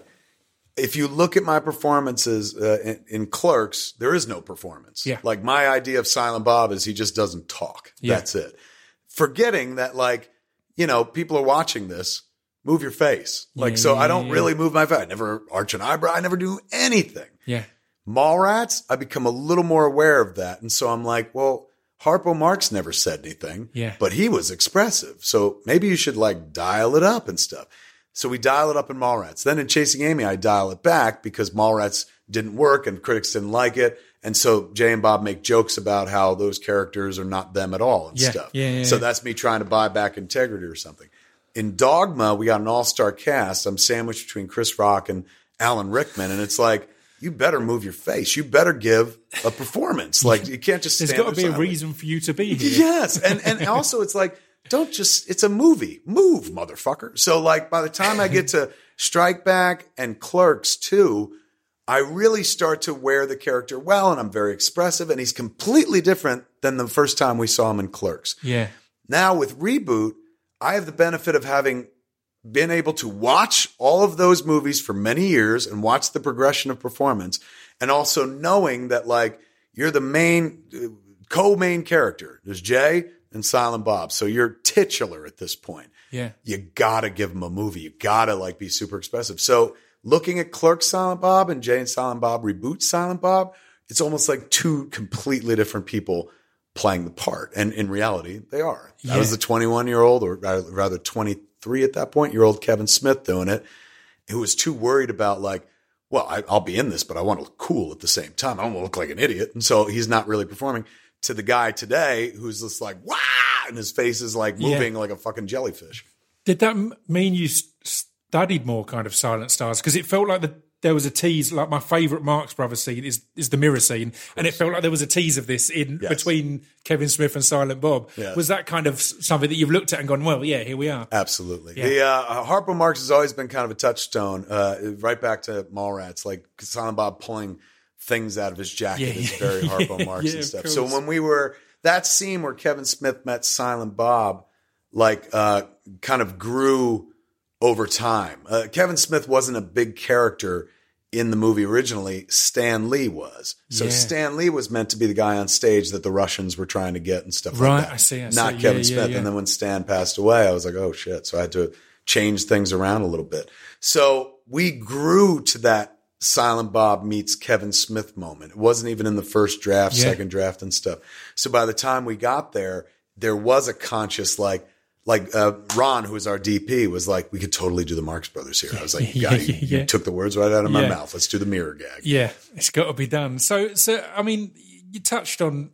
If you look at my performances in Clerks, there is no performance. Yeah. Like my idea of Silent Bob is he just doesn't talk. Yeah. That's it. Forgetting that, like, you know, people are watching this, move your face. Like, so I don't really move my face. I never arch an eyebrow. I never do anything. Yeah. Mallrats, I become a little more aware of that. And so I'm like, well, Harpo Marx never said anything, but he was expressive. So maybe you should like dial it up and stuff. So we dial it up in Mallrats. Then in Chasing Amy, I dial it back because Mallrats didn't work and critics didn't like it. And so Jay and Bob make jokes about how those characters are not them at all and stuff. So that's me trying to buy back integrity or something. In Dogma, we got an all-star cast. I'm sandwiched between Chris Rock and Alan Rickman. And it's like, you better move your face. You better give a performance. Like, you can't just stand there. There's got to be a reason for you to be here. Yes. And also it's like, don't just, it's a movie. Move, motherfucker. So like by the time I get to Strike Back and Clerks 2, I really start to wear the character well, and I'm very expressive, and he's completely different than the first time we saw him in Clerks. Yeah. Now with Reboot, I have the benefit of having been able to watch all of those movies for many years and watch the progression of performance, and also knowing that like you're the main, co-main character. There's Jay and Silent Bob. So you're titular at this point. Yeah. You gotta give them a movie. You gotta like be super expressive. So looking at Clerks Silent Bob and Jay and Silent Bob Reboot Silent Bob, it's almost like two completely different people playing the part. And in reality, they are. That was the 21-year-old, or rather 23 at that point, year old Kevin Smith doing it, who was too worried about like, well, I'll be in this, but I want to look cool at the same time. I don't want to look like an idiot. And so he's not really performing. To the guy today who's just like, wah, and his face is like moving like a fucking jellyfish. Did that mean you studied more kind of silent stars? Because it felt like there was a tease, like my favourite Marx Brothers scene is the mirror scene. And it felt like there was a tease of this in between Kevin Smith and Silent Bob. Yes. Was that kind of something that you've looked at and gone, well, yeah, here we are? Absolutely. Yeah. Harpo Marx has always been kind of a touchstone, right back to Mallrats, like Silent Bob pulling things out of his jacket is very Harpo Marx and stuff. So when we were, that scene where Kevin Smith met Silent Bob, like kind of grew over time. Kevin Smith wasn't a big character in the movie originally. Stan Lee was. So Stan Lee was meant to be the guy on stage that the Russians were trying to get and stuff like that. I see. Not Kevin Smith. And then when Stan passed away, I was like, oh shit. So I had to change things around a little bit. So we grew to that Silent Bob meets Kevin Smith moment. It wasn't even in the first draft, second draft and stuff. So by the time we got there, there was a conscious like Ron, who was our DP, was like, we could totally do the Marx Brothers here. I was like, you took the words right out of my mouth. Let's do the mirror gag. Yeah, it's got to be done. So I mean, you touched on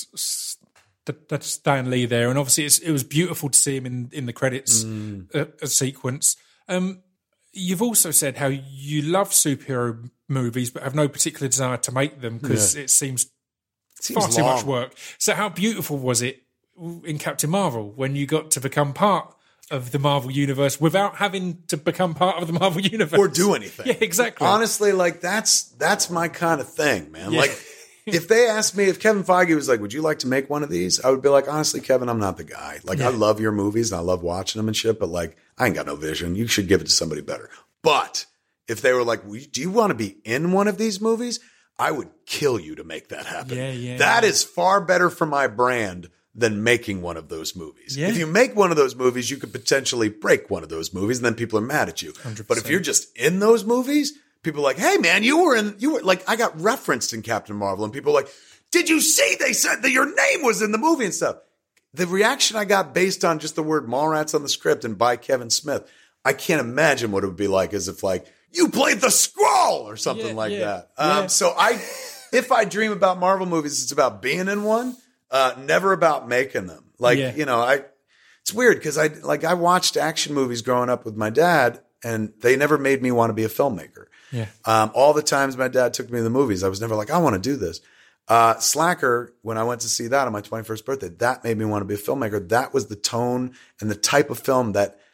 that Stan Lee there, and obviously it was beautiful to see him in the credits sequence. You've also said how you love superhero movies but have no particular desire to make them because it seems far too much work. So how beautiful was it in Captain Marvel when you got to become part of the Marvel Universe without having to become part of the Marvel Universe? Or do anything. Yeah, exactly. Honestly, like that's my kind of thing, man. Yeah. Like if they asked me, if Kevin Feige was like, would you like to make one of these? I would be like, honestly, Kevin, I'm not the guy. Like I love your movies and I love watching them and shit, but like I ain't got no vision. You should give it to somebody better. But if they were like, do you want to be in one of these movies? I would kill you to make that happen. That is far better for my brand than making one of those movies. Yeah. If you make one of those movies, you could potentially break one of those movies and then people are mad at you. 100%. But if you're just in those movies, people are like, hey man, you were like, I got referenced in Captain Marvel and people are like, did you see they said that your name was in the movie and stuff? The reaction I got based on just the word Mallrats on the script and by Kevin Smith, I can't imagine what it would be like as if like, you played the Skrull or something like that. So if I dream about Marvel movies, it's about being in one. Never about making them. Like, you know, it's weird because I watched action movies growing up with my dad and they never made me want to be a filmmaker. Yeah. All the times my dad took me to the movies, I was never like, I want to do this. Slacker, when I went to see that on my 21st birthday, that made me want to be a filmmaker. That was the tone and the type of film that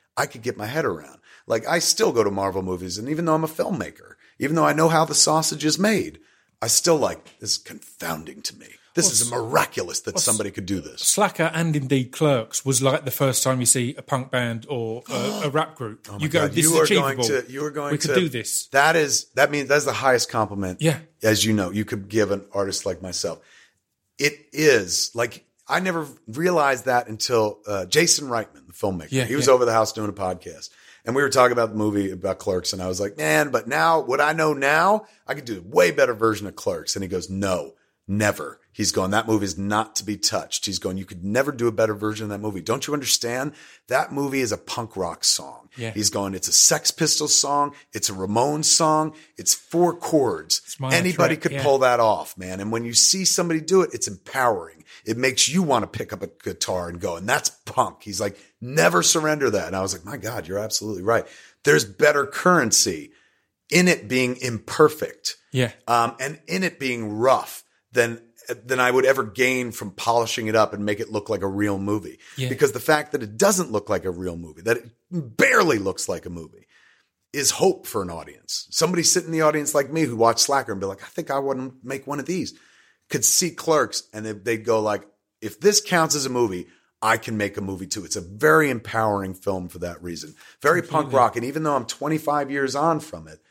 I could get my head around. Like, I still go to Marvel movies, and even though I'm a filmmaker, even though I know how the sausage is made, I still like, this is confounding to me. This is miraculous that somebody could do this. Slacker and indeed Clerks was like the first time you see a punk band or a rap group. Oh you go, God. this is achievable. You are going we to could do this. That means that's the highest compliment. Yeah. As you know, you could give an artist like myself. It is like, I never realized that until Jason Reitman, the filmmaker. Yeah, he was over the house doing a podcast. And we were talking about the movie about Clerks. And I was like, man, but now, what I know now, I could do a way better version of Clerks. And he goes, no, never. He's going, that movie is not to be touched. He's going, you could never do a better version of that movie. Don't you understand? That movie is a punk rock song. Yeah. He's going, it's a Sex Pistols song. It's a Ramones song. It's 4 chords. Anybody could pull that off, man. And when you see somebody do it, it's empowering. It makes you want to pick up a guitar and go, and that's punk. He's like, never surrender that. And I was like, my God, you're absolutely right. There's better currency in it being imperfect. Yeah. And in it being rough than I would ever gain from polishing it up and make it look like a real movie. Yeah. Because the fact that it doesn't look like a real movie, that it barely looks like a movie, is hope for an audience. Somebody sitting in the audience like me who watched Slacker and be like, I think I want to make one of these, could see Clerks and they'd go like, if this counts as a movie, I can make a movie too. It's a very empowering film for that reason. Very punk rock. And even though I'm 25 years on from it,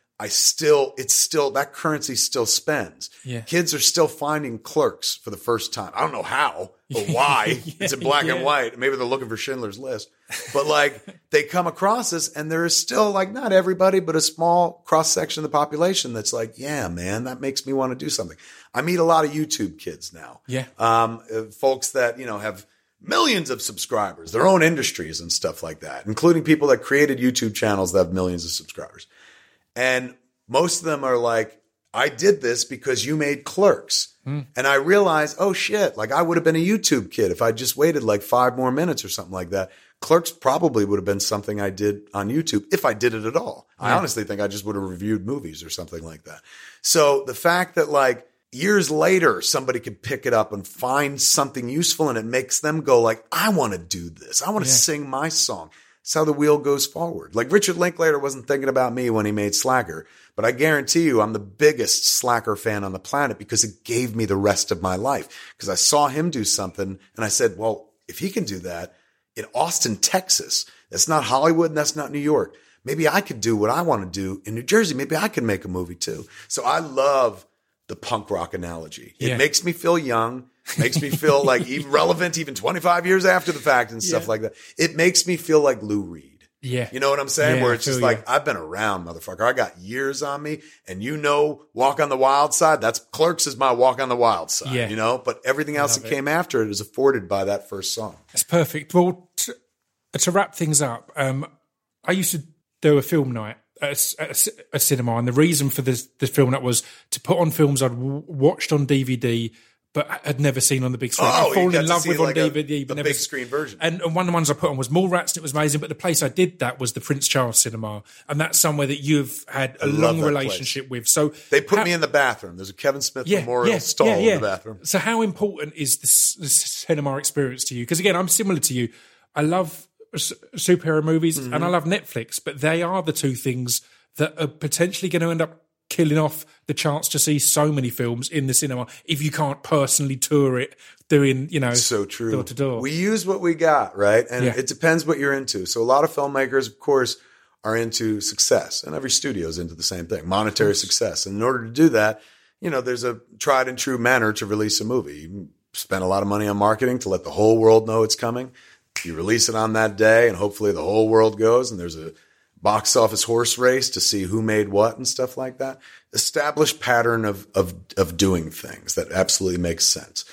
that currency still spends. Yeah. Kids are still finding Clerks for the first time. I don't know how or why. It's in black and white. Maybe they're looking for Schindler's List. But like, they come across this and there is still like, not everybody, but a small cross section of the population that's like, yeah, man, that makes me want to do something. I meet a lot of YouTube kids now. Yeah. Folks that, have millions of subscribers, their own industries and stuff like that, including people that created YouTube channels that have millions of subscribers. And most of them are like, I did this because you made Clerks. And I realized, oh shit, like I would have been a YouTube kid if I just waited like 5 more minutes or something like that. Clerks probably would have been something I did on YouTube if I did it at all. Yeah. I honestly think I just would have reviewed movies or something like that. So the fact that like years later, somebody could pick it up and find something useful and it makes them go like, I want to do this. I want to sing my song. That's how the wheel goes forward. Like Richard Linklater wasn't thinking about me when he made Slacker, but I guarantee you I'm the biggest Slacker fan on the planet because it gave me the rest of my life. Because I saw him do something and I said, well, if he can do that in Austin, Texas, that's not Hollywood and that's not New York. Maybe I could do what I want to do in New Jersey. Maybe I can make a movie too. So I love the punk rock analogy. It makes me feel young. Makes me feel like even relevant even 25 years after the fact and stuff like that. It makes me feel like Lou Reed. Yeah. You know what I'm saying? Yeah, where it's just like, I've been around, motherfucker. I got years on me. And Walk on the Wild Side, that's Clerks is my Walk on the Wild Side, But everything else that came after it is afforded by that first song. That's perfect. Well, to wrap things up, I used to do a film night at a cinema. And the reason for this film night was to put on films I'd watched on DVD but had never seen on the big screen. Oh, I've fallen in to love with like on DVD, but a never big screen version. And one of the ones I put on was Mallrats, and it was amazing. But the place I did that was the Prince Charles Cinema, and that's somewhere that you've had a long relationship with. So they put me in the bathroom. There's a Kevin Smith memorial stall in the bathroom. So how important is this cinema experience to you? Because again, I'm similar to you. I love superhero movies and I love Netflix, but they are the two things that are potentially going to end up killing off the chance to see so many films in the cinema if you can't personally tour it doing, so true, door to door. We use what we got, right? And it depends what you're into. So a lot of filmmakers, of course, are into success, and every studio is into the same thing, monetary success. And in order to do that, there's a tried and true manner to release a movie. You spend a lot of money on marketing to let the whole world know it's coming. You release it on that day, and hopefully the whole world goes, and there's a box office horse race to see who made what and stuff like that. Established pattern of doing things that absolutely makes sense.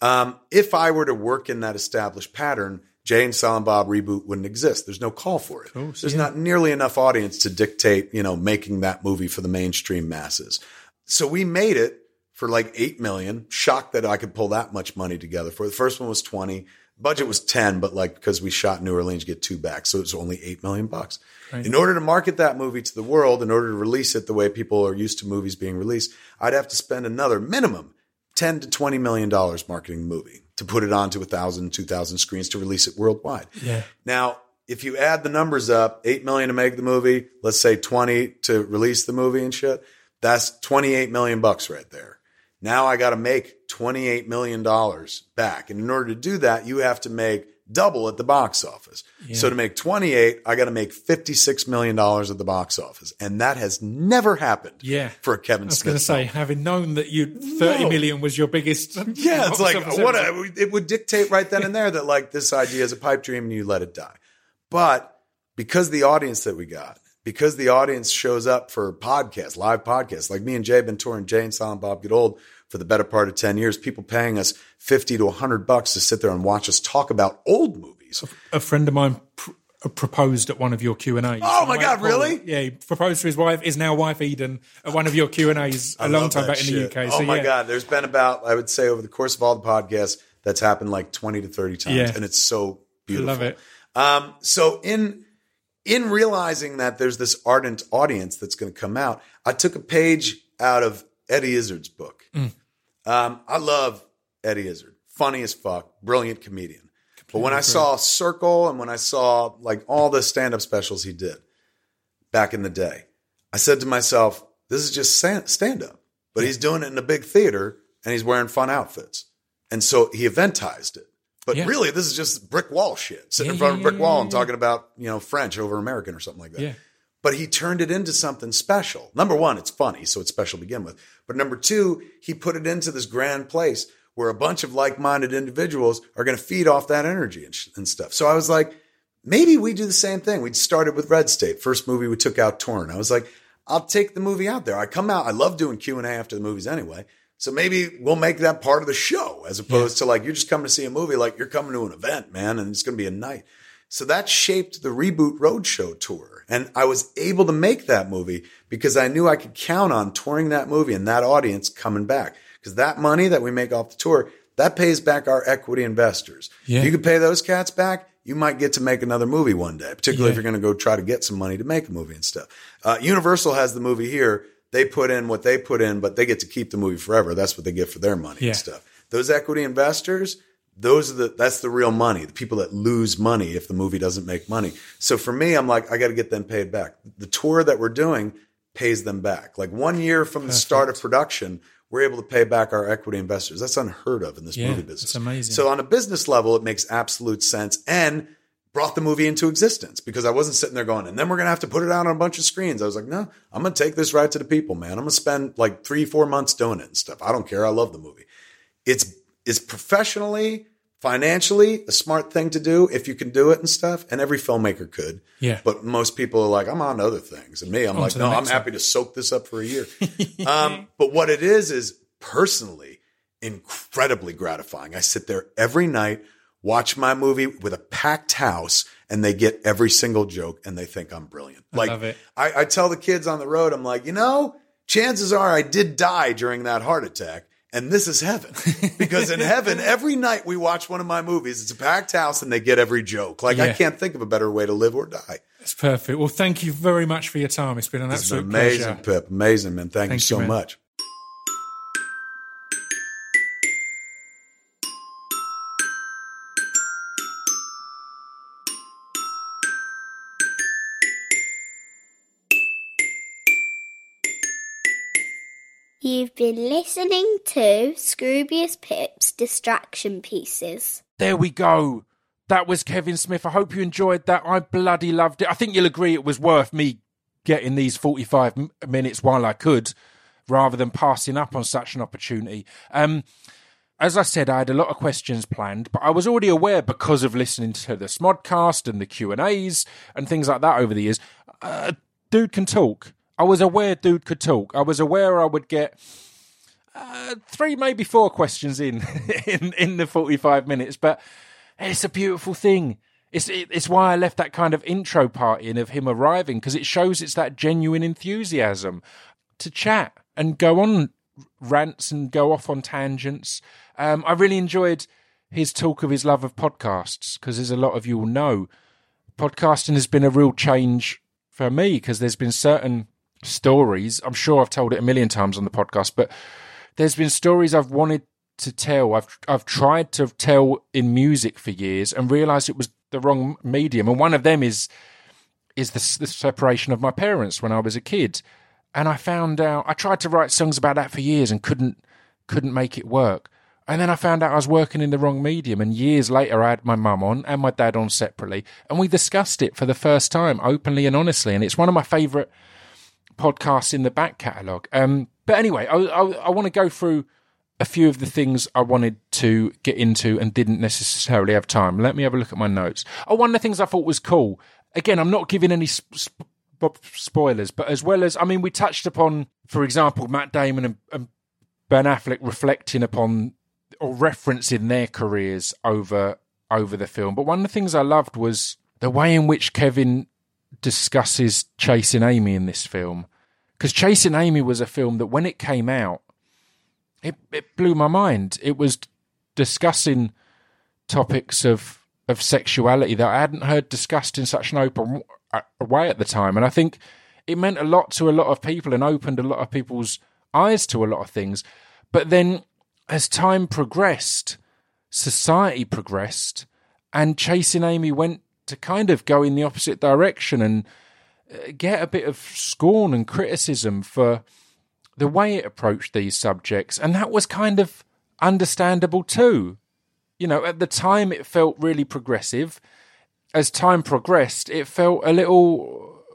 If I were to work in that established pattern, Jay and Silent Bob reboot wouldn't exist. There's no call for it. There's not nearly enough audience to dictate, making that movie for the mainstream masses. So we made it for like $8 million. Shocked that I could pull that much money together for it. The first one was 20. Budget was 10, but because we shot in New Orleans, you get 2 back. So it was only $8 million. Right. In order to market that movie to the world, in order to release it the way people are used to movies being released, I'd have to spend another minimum $10 to $20 million marketing the movie to put it onto 1,000, 2,000 screens to release it worldwide. Yeah. Now, if you add the numbers up, 8 million to make the movie, let's say 20 to release the movie and shit, that's 28 million bucks right there. Now I got to make $28 million back. And in order to do that, you have to make double at the box office. Yeah. So to make 28, I got to make $56 million at the box office. And that has never happened for a Kevin Smith. I was going to say, having known that 30 million was your biggest. Yeah, it's like, it would dictate right then and there that like this idea is a pipe dream and you let it die. But because the audience that we got, because the audience shows up for podcasts, live podcasts, like me and Jay have been touring Jay and Silent Bob Get Old for the better part of 10 years, people paying us $50 to $100 to sit there and watch us talk about old movies. A friend of mine proposed at one of your Q&As. Oh my God, really? Yeah, he proposed to his wife, his now wife Eden, at one of your Q&As a long time back in the UK. Oh my God, there's been about, I would say over the course of all the podcasts, that's happened like 20 to 30 times. And it's so beautiful. I love it. So in realizing that there's this ardent audience that's going to come out, I took a page out of Eddie Izzard's book. I love Eddie Izzard. Funny as fuck. Brilliant comedian. But when I saw Circle and when I saw like all the stand-up specials he did back in the day, I said to myself, this is just stand-up. But he's doing it in a big theater and he's wearing fun outfits. And so he eventized it. But really, this is just brick wall shit. Sitting in front of a brick wall and talking about, French over American or something like that. Yeah. But he turned it into something special. Number one, it's funny, so it's special to begin with. But number two, he put it into this grand place where a bunch of like-minded individuals are going to feed off that energy and stuff. So I was like, maybe we do the same thing. We started with Red State, first movie we took out touring. I was like, I'll take the movie out there. I come out. I love doing Q&A after the movies anyway. So maybe we'll make that part of the show as opposed to like, you're just coming to see a movie, like you're coming to an event, man, and it's going to be a night. So that shaped the Reboot Roadshow tour. And I was able to make that movie because I knew I could count on touring that movie and that audience coming back. Because that money that we make off the tour, that pays back our equity investors. Yeah. If you could pay those cats back, you might get to make another movie one day, particularly if you're going to go try to get some money to make a movie and stuff. Universal has the movie here. They put in what they put in, but they get to keep the movie forever. That's what they get for their money and stuff. Those equity investors, that's the real money, the people that lose money if the movie doesn't make money. So for me, I'm like, I got to get them paid back. The tour that we're doing pays them back. Like 1 year from the start of production, we're able to pay back our equity investors. That's unheard of in this movie business. It's amazing. So on a business level, it makes absolute sense and brought the movie into existence because I wasn't sitting there going, and then we're going to have to put it out on a bunch of screens. I was like, no, I'm going to take this right to the people, man. I'm going to spend like 3-4 months doing it and stuff. I don't care. I love the movie. It's professionally, financially a smart thing to do if you can do it and stuff. And every filmmaker could. Yeah. But most people are like, I'm on other things. And me, I'm like, no, I'm happy to soak this up for a year. But what it is personally incredibly gratifying. I sit there every night, watch my movie with a packed house, and they get every single joke, and they think I'm brilliant. I love it. I tell the kids on the road, I'm like, chances are I did die during that heart attack, and this is heaven. Because in heaven, every night we watch one of my movies, it's a packed house, and they get every joke. Like, I can't think of a better way to live or die. It's perfect. Well, thank you very much for your time. It's been an absolute pleasure. Amazing, Pip. Amazing, man. Thank you so much. You've been listening to Scroobius Pip's Distraction Pieces. There we go. That was Kevin Smith. I hope you enjoyed that. I bloody loved it. I think you'll agree it was worth me getting these 45 minutes while I could, rather than passing up on such an opportunity. As I said, I had a lot of questions planned, but I was already aware because of listening to the Smodcast and the Q&As and things like that over the years. Dude can talk. I was aware dude could talk. I was aware I would get 3, maybe 4 questions in the 45 minutes, but it's a beautiful thing. It's why I left that kind of intro part in of him arriving, because it shows it's that genuine enthusiasm to chat and go on rants and go off on tangents. I really enjoyed his talk of his love of podcasts, because as a lot of you will know, podcasting has been a real change for me, because there's been certain stories, I'm sure I've told it a million times on the podcast, but there's been stories I've wanted to tell. I've tried to tell in music for years and realised it was the wrong medium. And one of them is the separation of my parents when I was a kid. And I found out, I tried to write songs about that for years and couldn't make it work. And then I found out I was working in the wrong medium. And years later, I had my mum on and my dad on separately. And we discussed it for the first time, openly and honestly. And it's one of my favourite podcasts in the back catalogue. But anyway, I want to go through a few of the things I wanted to get into and didn't necessarily have time. Let me have a look at my notes. Oh, one of the things I thought was cool. Again, I'm not giving any spoilers, but as well as, I mean, we touched upon, for example, Matt Damon and Ben Affleck reflecting upon or referencing their careers over the film. But one of the things I loved was the way in which Kevin discusses Chasing Amy in this film. Because Chasing Amy was a film that when it came out, it blew my mind. It was discussing topics of sexuality that I hadn't heard discussed in such an open way at the time. And I think it meant a lot to a lot of people and opened a lot of people's eyes to a lot of things. But then as time progressed, society progressed, and Chasing Amy went to kind of go in the opposite direction and get a bit of scorn and criticism for the way it approached these subjects. And that was kind of understandable too. You know, at the time it felt really progressive. As time progressed, it felt a little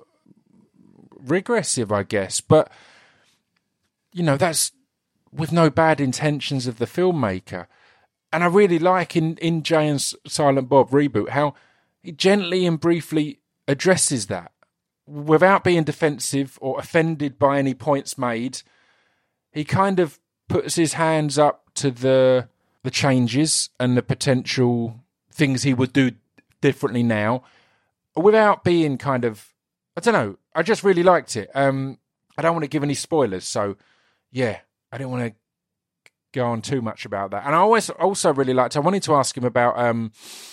regressive, I guess. But, you know, that's with no bad intentions of the filmmaker. And I really like in Jay and Silent Bob Reboot how he gently and briefly addresses that without being defensive or offended by any points made. He kind of puts his hands up to the changes and the potential things he would do differently now without being kind of, I don't know, I just really liked it. I don't want to give any spoilers, so yeah, I don't want to go on too much about that. And I also really liked, I wanted to ask him about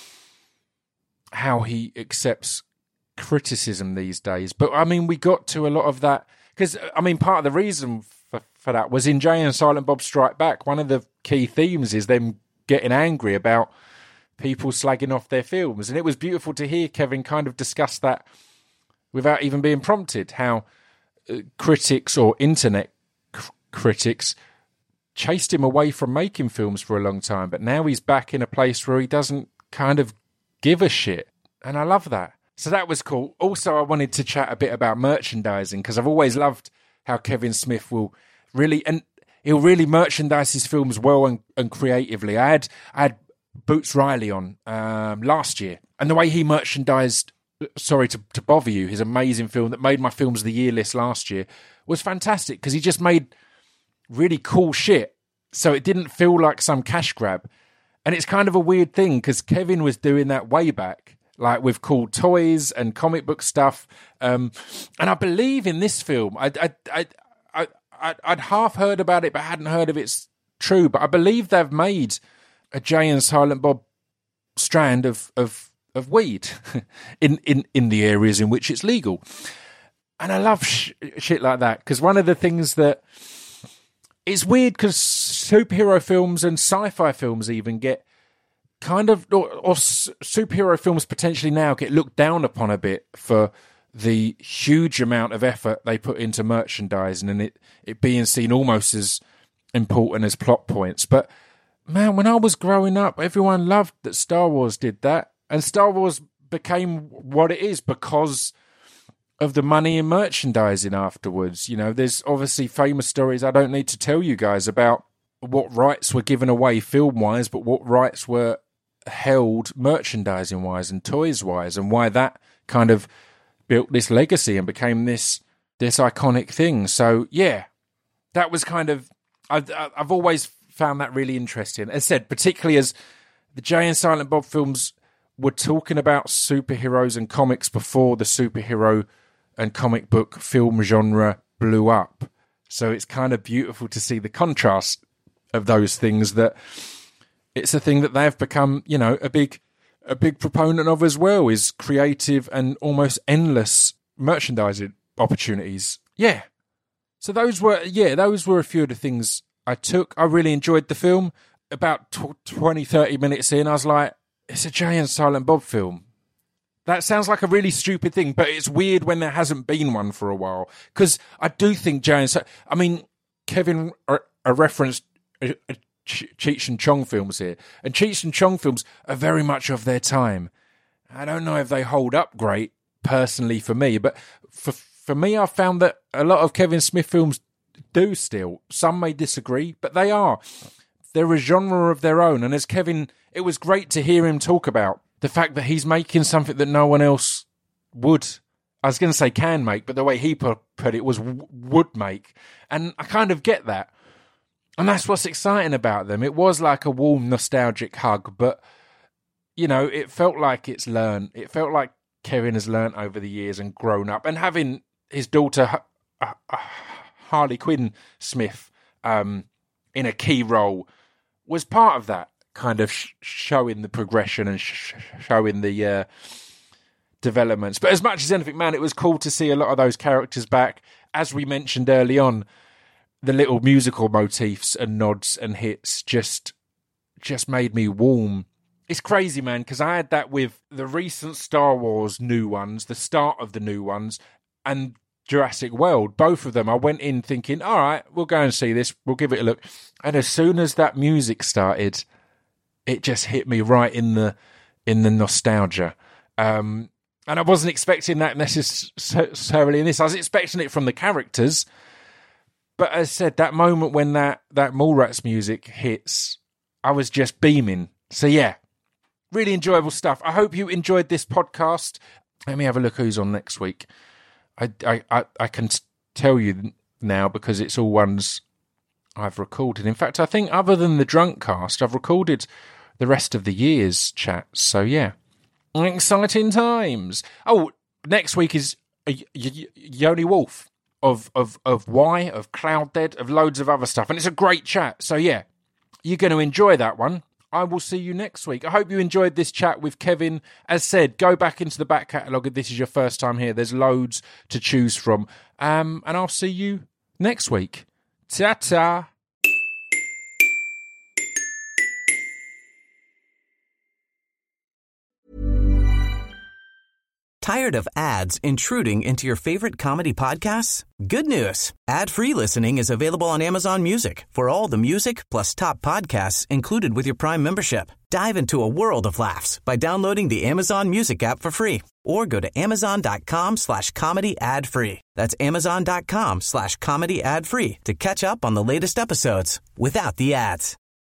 how he accepts criticism these days. But I mean, we got to a lot of that because, I mean, part of the reason for that was in Jay and Silent Bob Strike Back. One of the key themes is them getting angry about people slagging off their films. And it was beautiful to hear Kevin kind of discuss that without even being prompted, how critics or internet critics chased him away from making films for a long time. But now he's back in a place where he doesn't kind of give a shit. And I love that. So that was cool. Also, I wanted to chat a bit about merchandising because I've always loved how Kevin Smith will he'll really merchandise his films well and creatively. I had Boots Riley on last year, and the way he merchandised Sorry to Bother You, his amazing film that made my Films of the Year list last year, was fantastic because he just made really cool shit. So it didn't feel like some cash grab. And it's kind of a weird thing because Kevin was doing that way back, like with cool toys and comic book stuff. And I believe in this film, I'd half heard about it, but hadn't heard if it's true. But I believe they've made a Jay and Silent Bob strand of weed in the areas in which it's legal. And I love shit like that because one of the things that it's weird because superhero films and sci-fi films even get kind of, or superhero films potentially now get looked down upon a bit for the huge amount of effort they put into merchandising and it being seen almost as important as plot points. But man, when I was growing up, everyone loved that Star Wars did that. And Star Wars became what it is because of the money in merchandising afterwards. You know, there's obviously famous stories I don't need to tell you guys about what rights were given away film-wise, but what rights were held merchandising-wise and toys-wise, and why that kind of built this legacy and became this iconic thing. So, yeah, that was kind of... I've always found that really interesting. As I said, particularly as the Jay and Silent Bob films were talking about superheroes and comics before the superhero and comic book film genre blew up. So it's kind of beautiful to see the contrast of those things, that it's a thing that they've become, you know, a big proponent of as well, is creative and almost endless merchandising opportunities. Yeah. So those were a few of the things I took. I really enjoyed the film. About 20, 30 minutes in, I was like, it's a Jay and Silent Bob film. That sounds like a really stupid thing, but it's weird when there hasn't been one for a while. Because I do think Kevin referenced Cheech and Chong films here. And Cheech and Chong films are very much of their time. I don't know if they hold up great, personally, for me. But for me, I've found that a lot of Kevin Smith films do still. Some may disagree, but they are. They're a genre of their own. And as Kevin, it was great to hear him talk about the fact that he's making something that no one else would. I was going to say can make, but the way he put it was would make. And I kind of get that. And that's what's exciting about them. It was like a warm, nostalgic hug, but, you know, it felt like it's learned. It felt like Kevin has learned over the years and grown up. And having his daughter, Harley Quinn Smith, in a key role was part of that, kind of showing the progression and showing the developments. But as much as anything, man, it was cool to see a lot of those characters back. As we mentioned early on, the little musical motifs and nods and hits just made me warm. It's crazy, man, because I had that with the recent Star Wars new ones, the start of the new ones, and Jurassic World. Both of them, I went in thinking, all right, we'll go and see this. We'll give it a look. And as soon as that music started, it just hit me right in the nostalgia. And I wasn't expecting that necessarily in this. I was expecting it from the characters. But as I said, that moment when that Mallrats music hits, I was just beaming. So yeah, really enjoyable stuff. I hope you enjoyed this podcast. Let me have a look who's on next week. I can tell you now because it's all ones I've recorded. In fact, I think other than the Drunk Cast, I've recorded the rest of the year's chats. So yeah, exciting times. Oh, next week is Yoni Wolf of Y, of Cloud Dead, of loads of other stuff, and it's a great chat. So yeah, you're going to enjoy that one. I will see you next week. I hope you enjoyed this chat with Kevin. As said, go back into the back catalogue if this is your first time here. There's loads to choose from. And I'll see you next week. Ta-ta. Tired of ads intruding into your favorite comedy podcasts? Good news. Ad-free listening is available on Amazon Music for all the music plus top podcasts included with your Prime membership. Dive into a world of laughs by downloading the Amazon Music app for free or go to amazon.com/comedy ad-free. That's amazon.com/comedy ad-free to catch up on the latest episodes without the ads.